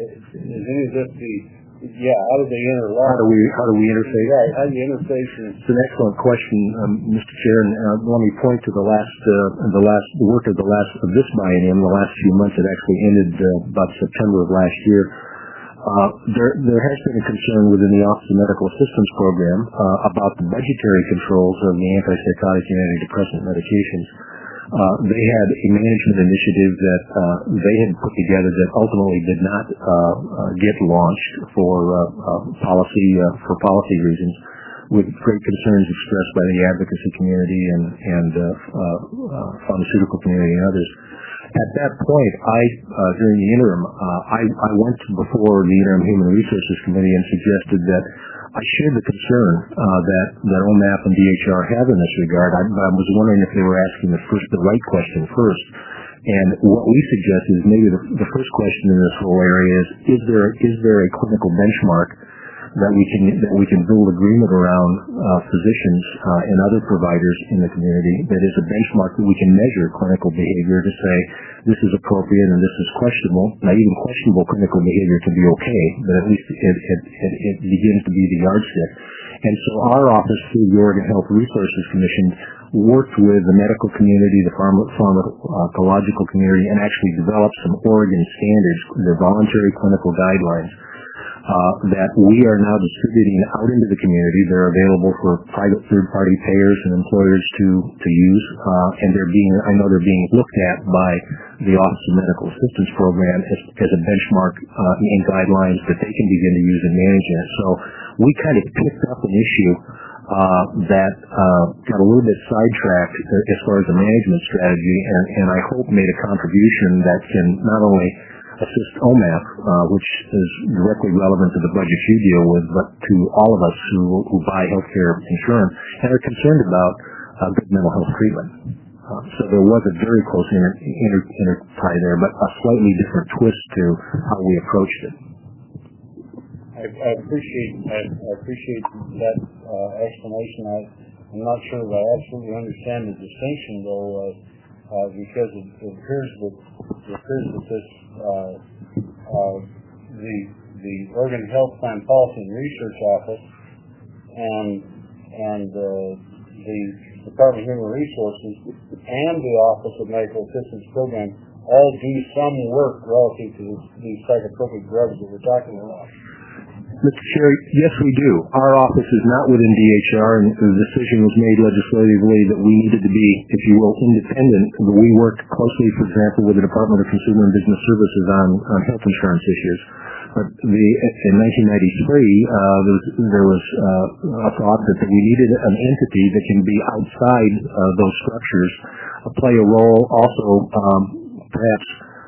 Speaker 1: is any of this the, yeah, how do they interlock?
Speaker 5: How do we, how do we interface?
Speaker 1: Right, how do you interface? And
Speaker 5: it's an excellent question, um, Mister Chair, and uh, let me point to the last, uh, the last, the work of the last, of this biennium, the last few months. It actually ended uh, about September of last year. Uh, there, there has been a concern within the Office of Medical Assistance Program uh, about the budgetary controls of the antipsychotic and antidepressant medications. Uh, they had a management initiative that uh, they had put together that ultimately did not uh, uh, get launched for uh, uh, policy uh, for policy reasons, with great concerns expressed by the advocacy community and, and uh, uh, uh, pharmaceutical community and others. At that point, I, uh, during the interim, uh, I, I went before the Interim Human Resources Committee and suggested that I shared the concern uh, that, that O M A P and D H R have in this regard. I, I was wondering if they were asking the first, the right question first. And what we suggested is maybe the, the first question in this whole area is, is there, is there a clinical benchmark that we can that we can build agreement around uh, physicians uh, and other providers in the community that is a benchmark that we can measure clinical behavior to say this is appropriate and this is questionable. Now, even questionable clinical behavior can be okay, but at least it, it, it, it begins to be the yardstick. And so our office, through the Oregon Health Resources Commission, worked with the medical community, the pharma, pharmacological community, and actually developed some Oregon standards, the voluntary clinical guidelines, Uh, that we are now distributing out into the community. They're available for private third-party payers and employers to to use, uh, and they're being I know they're being looked at by the Office of Medical Assistance Program as, as a benchmark uh, and guidelines that they can begin to use in managing it. So we kind of picked up an issue uh, that uh, got a little bit sidetracked as far as the management strategy, and, and I hope made a contribution that can not only assist O M A P, uh, which is directly relevant to the budget you deal with, but to all of us who, who buy healthcare insurance and are concerned about uh, good mental health treatment. Uh, so there was a very close inter, inter, intertie there, but a slightly different twist to how we approached it.
Speaker 1: I, I appreciate I, I appreciate that uh, explanation. I, I'm not sure that I absolutely understand the distinction, though, uh, uh, because it, it appears that it appears that this uh, uh, the the Oregon Health Plan Policy and Research Office and and uh, the Department of Human Resources and the Office of Medical Assistance Program all do some work relative to this, these psychotropic drugs that we're talking about.
Speaker 5: Mister Chair, yes, we do. Our office is not within D H R, and the decision was made legislatively that we needed to be, if you will, independent. We work closely, for example, with the Department of Consumer and Business Services on, on health insurance issues. But the, in nineteen ninety-three, uh, there was, there was uh, a thought that we needed an entity that can be outside uh, those structures, uh, play a role, also um, perhaps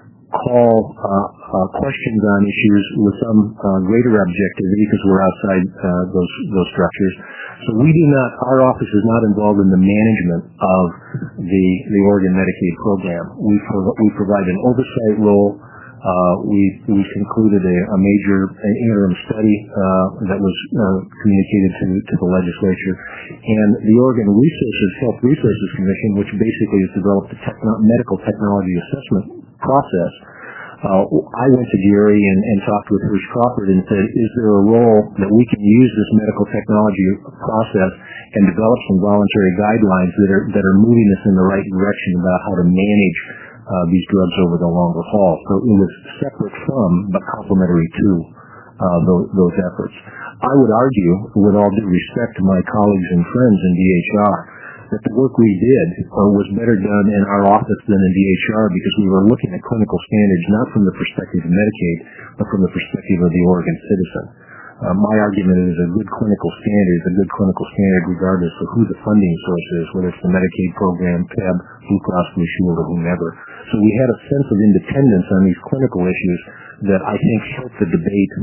Speaker 5: call uh, uh, questions on issues with some uh, greater objectivity because we're outside uh, those those structures. So we do not, our office is not involved in the management of the the Oregon Medicaid program. We prov- we provide an oversight role. Uh, we we concluded a, a major interim study uh, that was uh, communicated to to the legislature, and the Oregon Resources Health Resources Commission, which basically has developed a techno- medical technology assessment process. Uh, I went to Gary and, and talked with Bruce Crawford and said, is there a role that we can use this medical technology process and develop some voluntary guidelines that are that are moving us in the right direction about how to manage uh, these drugs over the longer haul? So it was separate from, but complementary to uh, those, those efforts. I would argue, with all due respect to my colleagues and friends in D H R, that the work we did uh, was better done in our office than in D H R because we were looking at clinical standards not from the perspective of Medicaid, but from the perspective of the Oregon citizen. Uh, my argument is a good clinical standard is a good clinical standard regardless of who the funding source is, whether it's the Medicaid program, P E B, Blue Cross Blue Shield, or whomever. So we had a sense of independence on these clinical issues that I think helped the debate,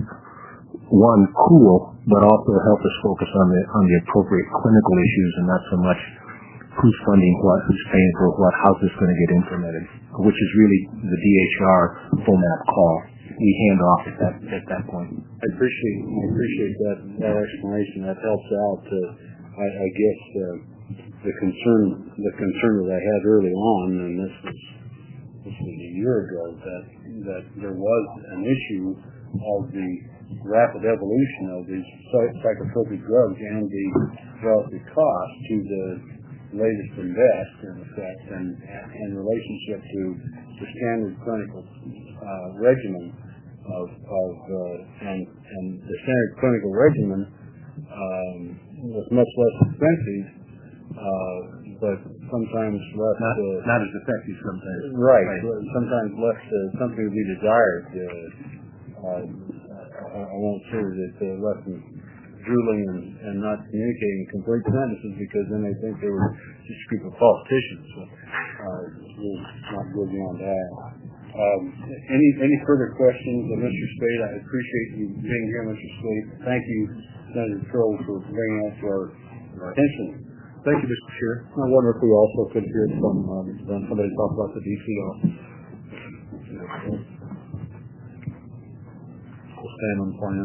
Speaker 5: one, cool, but also helped us focus on the on the appropriate clinical issues and not so much who's funding what, who's paying for what, how's this going to get implemented, which is really the D H R full map call. We hand off at that at that point.
Speaker 1: I appreciate I appreciate that that explanation. That helps out. Uh, I, I guess uh, the concern the concern that I had early on, and this was this was a year ago, that that there was an issue of the rapid evolution of these psychotropic drugs and the relative cost to the latest and best, in effect, and in relationship to the standard clinical uh, regimen of, of uh, and, and the standard clinical regimen um, was much less expensive, uh, but sometimes less
Speaker 5: not,
Speaker 1: uh,
Speaker 5: not as effective sometimes.
Speaker 1: Right, right. Sometimes less uh, something to be desired. Uh, uh, I, I won't say that uh, less than drooling and, and not communicating complete sentences, because then they think they were just a group of politicians. So, uh, we'll not go beyond that. Um, any any further questions of Mister Spade? I appreciate you being here, Mister Spade. Thank you, Senator Crow, for bringing that to our, our attention.
Speaker 3: Thank you, Mister Chair. I wonder if we also could hear from um, somebody talk about the D C office. The salmon plan.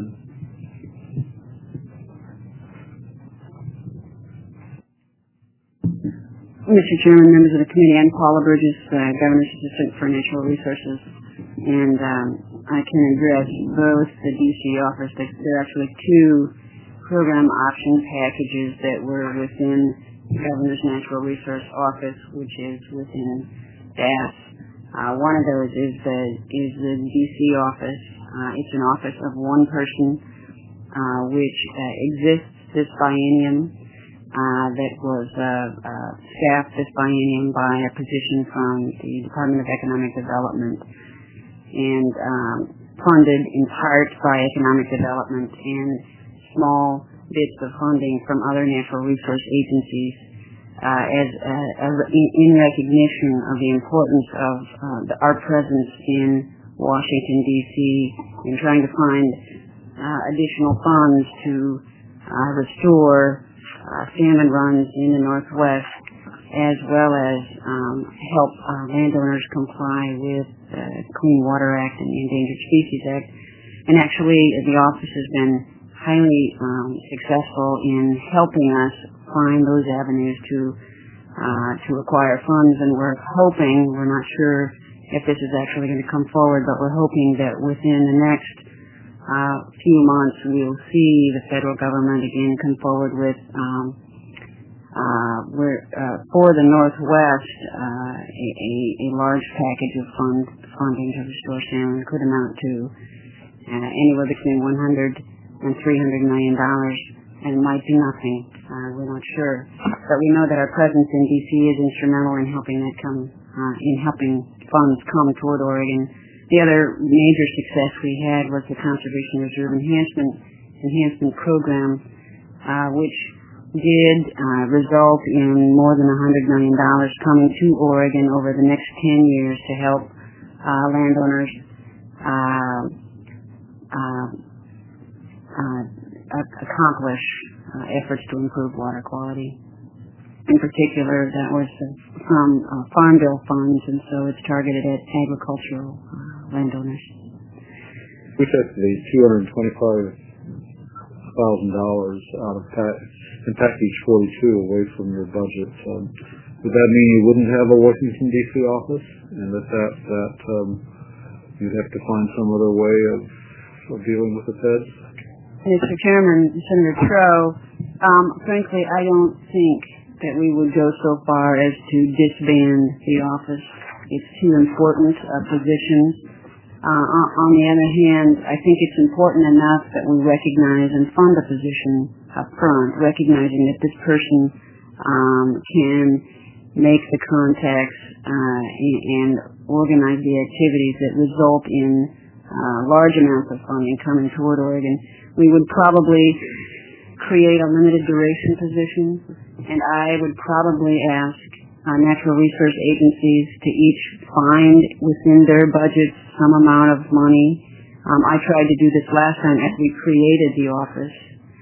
Speaker 6: Mister Chairman, members of the committee, I'm Paula Burgess, uh, Governor's Assistant for Natural Resources, and um, I can address both the D C office. There are actually two program option packages that were within the Governor's Natural Resource Office, which is within D A S. Uh, one of those is the is the D C office. Uh, it's an office of one person, uh, which uh, exists this biennium. Uh, that was uh, uh, staffed this biennium by a position from the Department of Economic Development and um, funded in part by economic development and small bits of funding from other natural resource agencies uh, as, uh, as in recognition of the importance of uh, the, our presence in Washington, D C in trying to find uh, additional funds to uh, restore Uh, salmon runs in the Northwest, as well as um, help uh, landowners comply with the Clean Water Act and the Endangered Species Act. And actually, the office has been highly um, successful in helping us find those avenues to uh, to acquire funds. And we're hoping, we're not sure if this is actually going to come forward, but we're hoping that within the next Uh, few months we'll see the federal government again come forward with um, uh, we're, uh, for the Northwest uh, a, a, a large package of fund, funding to restore salmon could amount to uh, anywhere between one hundred and three hundred million dollars, and it might be nothing. Uh, we're not sure, but we know that our presence in D C is instrumental in helping that come uh, in helping funds come toward Oregon. The other major success we had was the Conservation Reserve Enhancement Enhancement Program, uh, which did uh, result in more than one hundred million dollars coming to Oregon over the next ten years to help uh, landowners uh, uh, uh, accomplish uh, efforts to improve water quality. In particular, that was from uh, Farm Bill funds, and so it's targeted at agricultural uh, landowners.
Speaker 3: We took the two hundred twenty-five thousand dollars out of in package forty-two away from your budget. Um, would that mean you wouldn't have a Washington, D C office, and that that, that um, you'd have to find some other way of, of dealing with the feds?
Speaker 6: Mister Chairman, Senator Crow, um, frankly, I don't think that we would go so far as to disband the office. It's too important a position. Uh, on the other hand, I think it's important enough that we recognize and fund a position up front, recognizing that this person um, can make the contacts uh, and organize the activities that result in uh, large amounts of funding coming toward Oregon. We would probably create a limited duration position, and I would probably ask uh, natural resource agencies to each find within their budgets some amount of money. Um, I tried to do this last time as we created the office.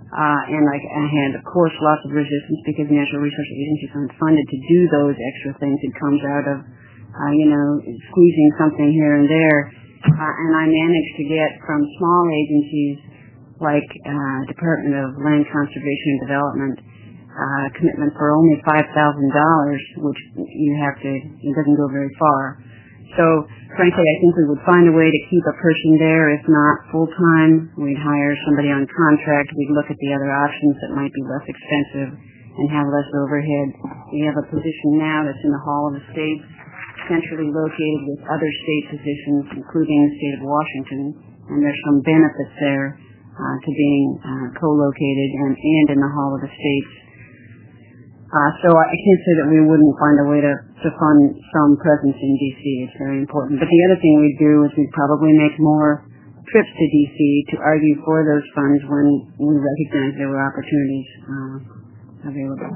Speaker 6: Uh, and I, I had, of course, lots of resistance because natural resource agencies aren't funded to do those extra things. It comes out of, uh, you know, squeezing something here and there. Uh, and I managed to get from small agencies like uh, Department of Land Conservation and Development uh, commitment for only five thousand dollars, which you have to, it doesn't go very far. So, frankly, I think we would find a way to keep a person there, if not full-time. We'd hire somebody on contract. We'd look at the other options that might be less expensive and have less overhead. We have a position now that's in the Hall of the States, centrally located with other state positions, including the state of Washington, and there's some benefits there uh, to being uh, co-located and, and in the Hall of the States. Uh, so I can't say that we wouldn't find a way to, to fund some presence in D C. It's very important. But the other thing we'd do is we'd probably make more trips to D C to argue for those funds when we recognize there were opportunities uh, available.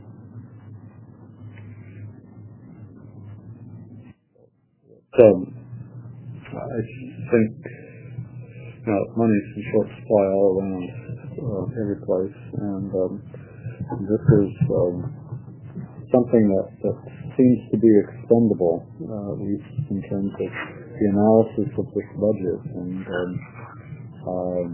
Speaker 3: So I think you know, money's in short supply all around uh, every place, and um, this is um, something that, that seems to be expendable, uh, at least in terms of the analysis of this budget. And um, um,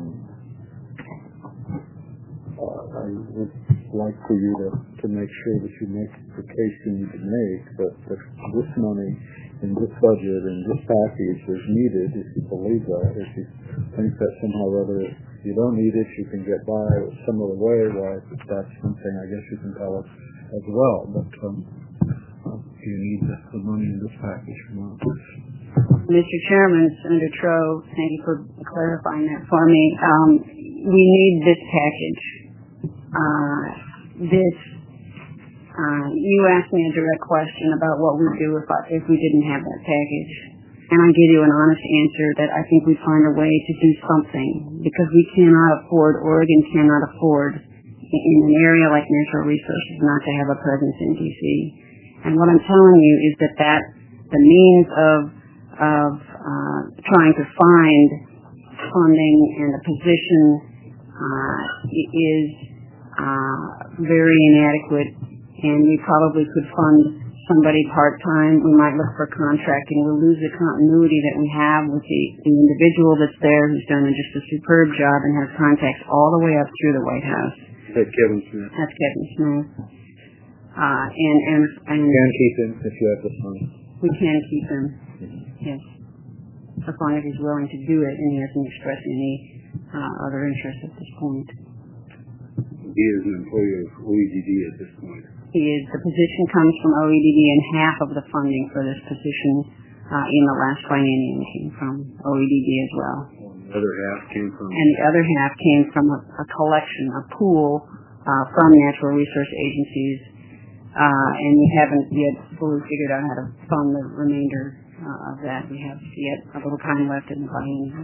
Speaker 3: uh, I would like for you to, to make sure that you make the case you need to make that, that this money in this budget and this package is needed. If you believe that, if you think that somehow or other you don't need it, you can get by some other way, why, if that's something I guess you can tell us as well. But um, uh, do you need the, the money in this package or not?
Speaker 6: Mister Chairman, Senator Troe, thank you for clarifying that for me. Um, we need this package. Uh, this Uh, you asked me a direct question about what we'd do if, I, if we didn't have that package. And I gave you an honest answer that I think we'd find a way to do something because we cannot afford, Oregon cannot afford in an area like natural resources not to have a presence in D C. And what I'm telling you is that, that the means of, of uh, trying to find funding and a position uh, is uh, very inadequate. And we probably could fund somebody part-time. We might look for contracting. We'll lose the continuity that we have with the, the individual that's there who's done just a superb job and has contacts all the way up through the White House.
Speaker 3: That's Kevin Smith.
Speaker 6: That's Kevin Smith. Uh, and, and, and
Speaker 3: you can keep him if you have the money.
Speaker 6: We can keep him, yes. As long as he's willing to do it and he hasn't expressed any uh, other interest at this point.
Speaker 1: He is an employee of O E D D at this point.
Speaker 6: He is, the position comes from O E D D, and half of the funding for this position uh, in the last biennium came from O E D D as well.
Speaker 1: The other half came from...
Speaker 6: And the other half came from a, a collection, a pool uh, from natural resource agencies, uh, and we haven't yet fully figured out how to fund the remainder uh, of that. We have yet a little time left in the biennium.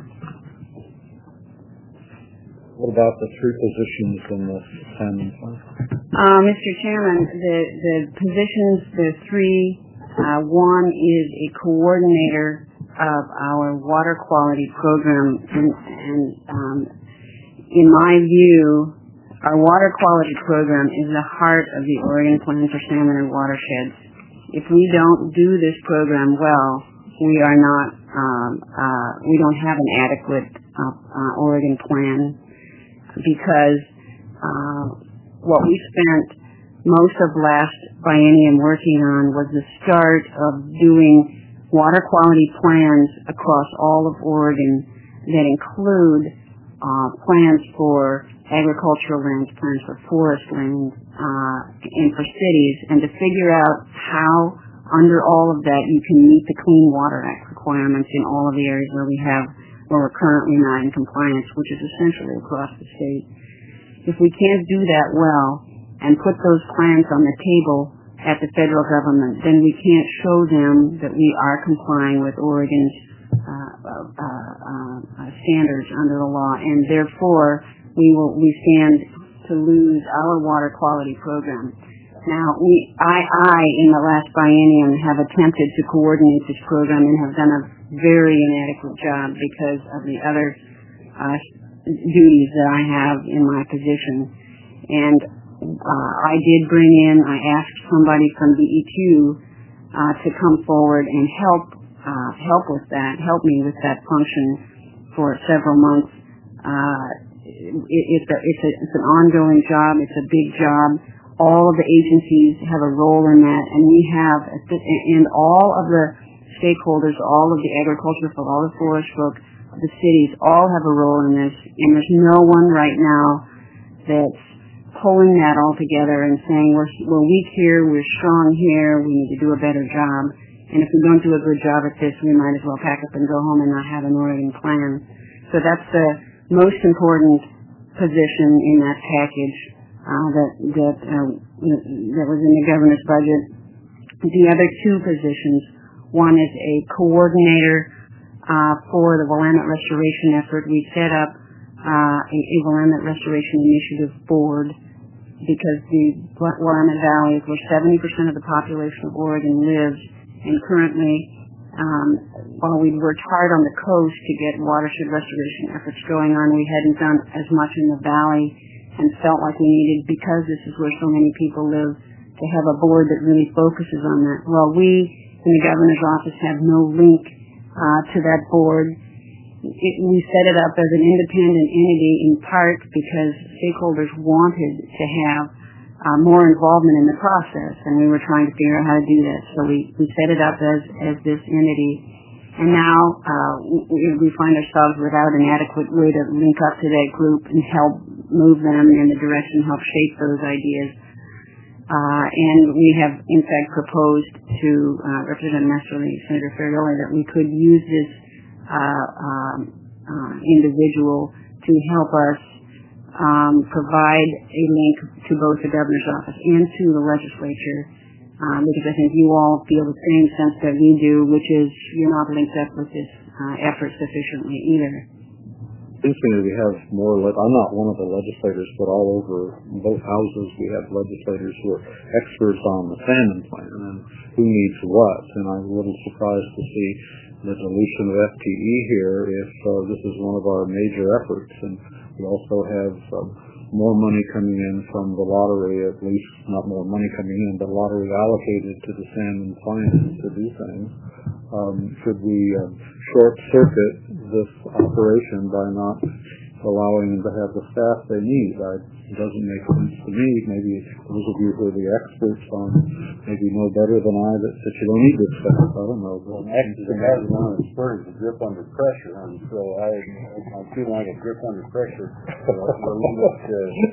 Speaker 3: What about the three positions in the planning plan?
Speaker 6: Uh, Mister Chairman, the, the positions, the three, uh, one is a coordinator of our water quality program, and, and um, in my view, our water quality program is the heart of the Oregon Plan for Salmon and Watersheds. If we don't do this program well, we are not, um, uh, we don't have an adequate uh, uh, Oregon plan. Because uh, what we spent most of last biennium working on was the start of doing water quality plans across all of Oregon that include uh, plans for agricultural lands, plans for forest land, uh, and for cities, and to figure out how under all of that you can meet the Clean Water Act requirements in all of the areas where we have where we're currently not in compliance, which is essentially across the state. If we can't do that well and put those plans on the table at the federal government, then we can't show them that we are complying with Oregon's uh, uh, uh, standards under the law, and therefore we will we stand to lose our water quality program. Now, we, I, I, in the last biennium, have attempted to coordinate this program and have done a very inadequate job because of the other uh, duties that I have in my position. And uh, I did bring in, I asked somebody from D E Q uh, to come forward and help uh, help with that, help me with that function for several months. Uh, it, it's, a, it's, a, it's an ongoing job. It's a big job. All of the agencies have a role in that, and we have, and all of the stakeholders, all of the agriculture folk, all the forest folk, the cities, all have a role in this, and there's no one right now that's pulling that all together and saying, we're, we're weak here, we're strong here, we need to do a better job, and if we don't do a good job at this, we might as well pack up and go home and not have an Oregon plan. So that's the most important position in that package uh, that that uh, that was in the governor's budget. The other two positions, one is a coordinator uh, for the Willamette Restoration effort. We set up uh, a, a Willamette Restoration Initiative board because the Willamette Valley is where seventy percent of the population of Oregon lives, and currently, um, while we worked hard on the coast to get watershed restoration efforts going on, we hadn't done as much in the valley and felt like we needed, because this is where so many people live, to have a board that really focuses on that. Well, we in the governor's office have no link uh, to that board. It, we set it up as an independent entity in part because stakeholders wanted to have uh, more involvement in the process, and we were trying to figure out how to do that. So we, we set it up as, as this entity. And now uh, we, we find ourselves without an adequate way to link up to that group and help move them in the direction, help shape those ideas. Uh, and we have, in fact, proposed to uh, Representative Mesterly, Senator Ferrioli, that we could use this uh, um, uh, individual to help us um, provide a link to both the governor's office and to the legislature, um, because I think you all feel the same sense that we do, which is you're not linked up with this uh, effort sufficiently either.
Speaker 3: Interesting that we have more, I'm not one of the legislators, but all over both houses we have legislators who are experts on the salmon plan and who needs what. And I'm a little surprised to see the dilution of F T E here if uh, this is one of our major efforts. And we also have um, more money coming in from the lottery, at least not more money coming in, but lottery allocated to the salmon plan to do things. Um, should we um, short-circuit this operation by not allowing them to have the staff they need? I, it doesn't make sense to me. Maybe those of you who are the experts on maybe know better than I that, that you don't need this staff. I don't know.
Speaker 1: Well, actually, it has one experience, a grip under pressure, and so I, I feel like a grip under pressure. So a little bit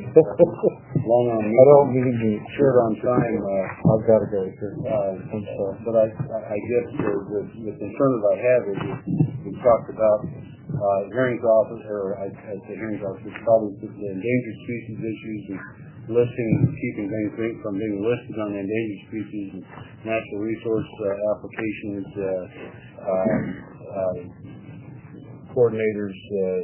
Speaker 1: uh, long on me.
Speaker 3: I don't mean to be
Speaker 1: short on time. Uh,
Speaker 3: I've got to go.
Speaker 1: Uh, so, but I, I guess the, the, the concern that I have is we talked about uh, hearings office, or I, I say hearings office, probably the endangered species issues, and listing, keeping things from being listed on the endangered species, and natural resource uh, applications, uh, uh, uh, coordinators, uh,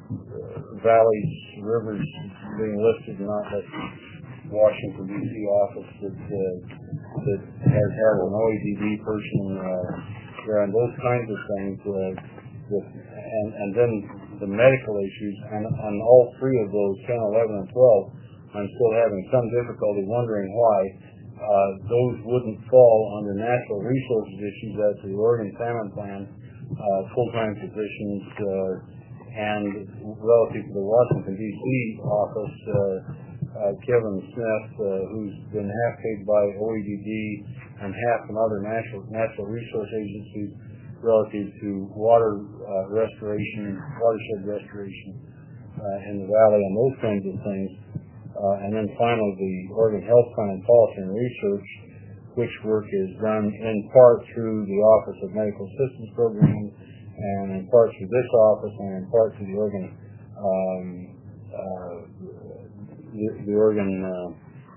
Speaker 1: valleys, rivers being listed, not like Washington D C office that uh, that has had an O E D D person uh, there, and those kinds of things. Uh, with, and, and then the medical issues, and on all three of those, ten, eleven, and twelve, I'm still having some difficulty wondering why uh, those wouldn't fall under natural resources issues as to the Oregon Salmon Plan, uh, full-time positions, uh, and relative to the Washington D C office, uh, uh, Kevin Smith, uh, who's been half paid by O E D D and half from other natural natural resource agencies relative to water uh, restoration, watershed restoration uh, in the valley, and those kinds of things. Uh, and then finally, the Oregon Health Plan Policy and Research, which work is done in part through the Office of Medical Assistance Programs, and in part through this office, and in part through the Oregon um, uh, the, the Oregon uh,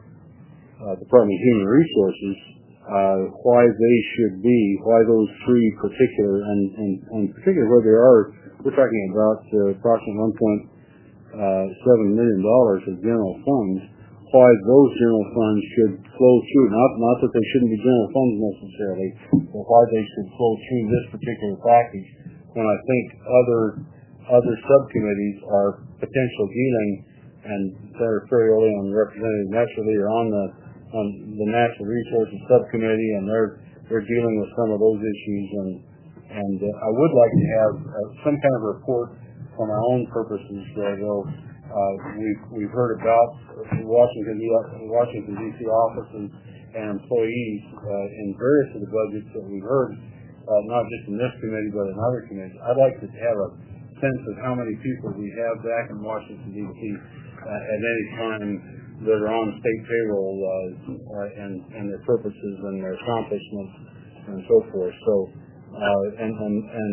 Speaker 1: uh, Department of Human Resources. Uh, why they should be, why those three particular, and, and, and particularly where they are, we're talking about uh, approximately one point seven million dollars of general funds, why those general funds should flow through, not, not that they shouldn't be general funds necessarily, but why they should flow through this particular package, when I think other other subcommittees are potential dealing, and Senator Ferrioli and Representative Nestle are on the on the Natural Resources Subcommittee, and they're they're dealing with some of those issues, and and uh, I would like to have uh, some kind of report for my own purposes, uh, though uh, we've we've heard about Washington Washington D C offices and employees uh, in various of the budgets that we've heard, uh, not just in this committee but in other committees. I'd like to have a sense of how many people we have back in Washington D C uh, at any time that are on state payroll uh, uh, and and their purposes and their accomplishments and so forth. So uh, and and and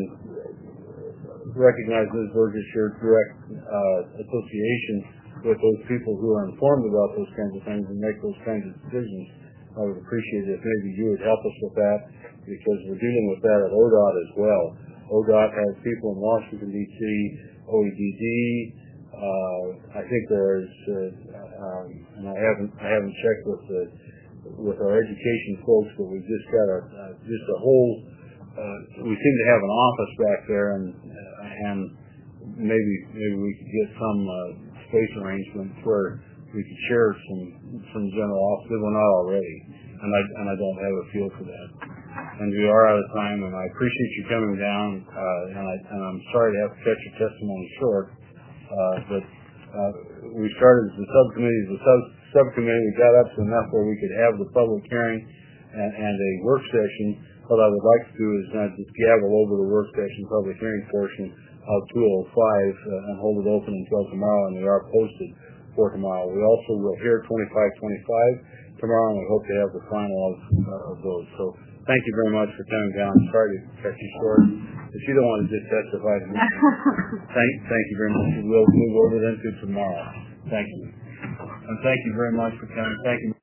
Speaker 1: recognize Miz Burgess your direct uh, association with those people who are informed about those kinds of things and make those kinds of decisions. I would appreciate it if maybe you would help us with that, because we're dealing with that at O D O T as well. O D O T has people in Washington D C, O E D D. Uh, I think there's, uh, um, and I haven't I haven't checked with the with our education folks, but we've just got a uh, just a whole. Uh, we seem to have an office back there, and uh, and maybe maybe we could get some uh, space arrangements where we could share some some general offices. We're not already, and I and I don't have a feel for that. And we are out of time, and I appreciate you coming down. Uh, and, I, and I'm sorry to have to cut your testimony short, uh, but uh, we started as a subcommittee. As a sub subcommittee, we got up to enough where we could have the public hearing and, and a work session. What I would like to do is not just gavel over the work session, public hearing portion of two oh five uh, and hold it open until tomorrow, and we are posted for tomorrow. We also will hear twenty-five twenty-five tomorrow, and we hope to have the final of, uh, of those. So thank you very much for coming down. Sorry to cut you short, but you don't want to just testify to me. thank, thank you very much. We'll move over then to tomorrow. Thank you. And thank you very much for coming. Thank you.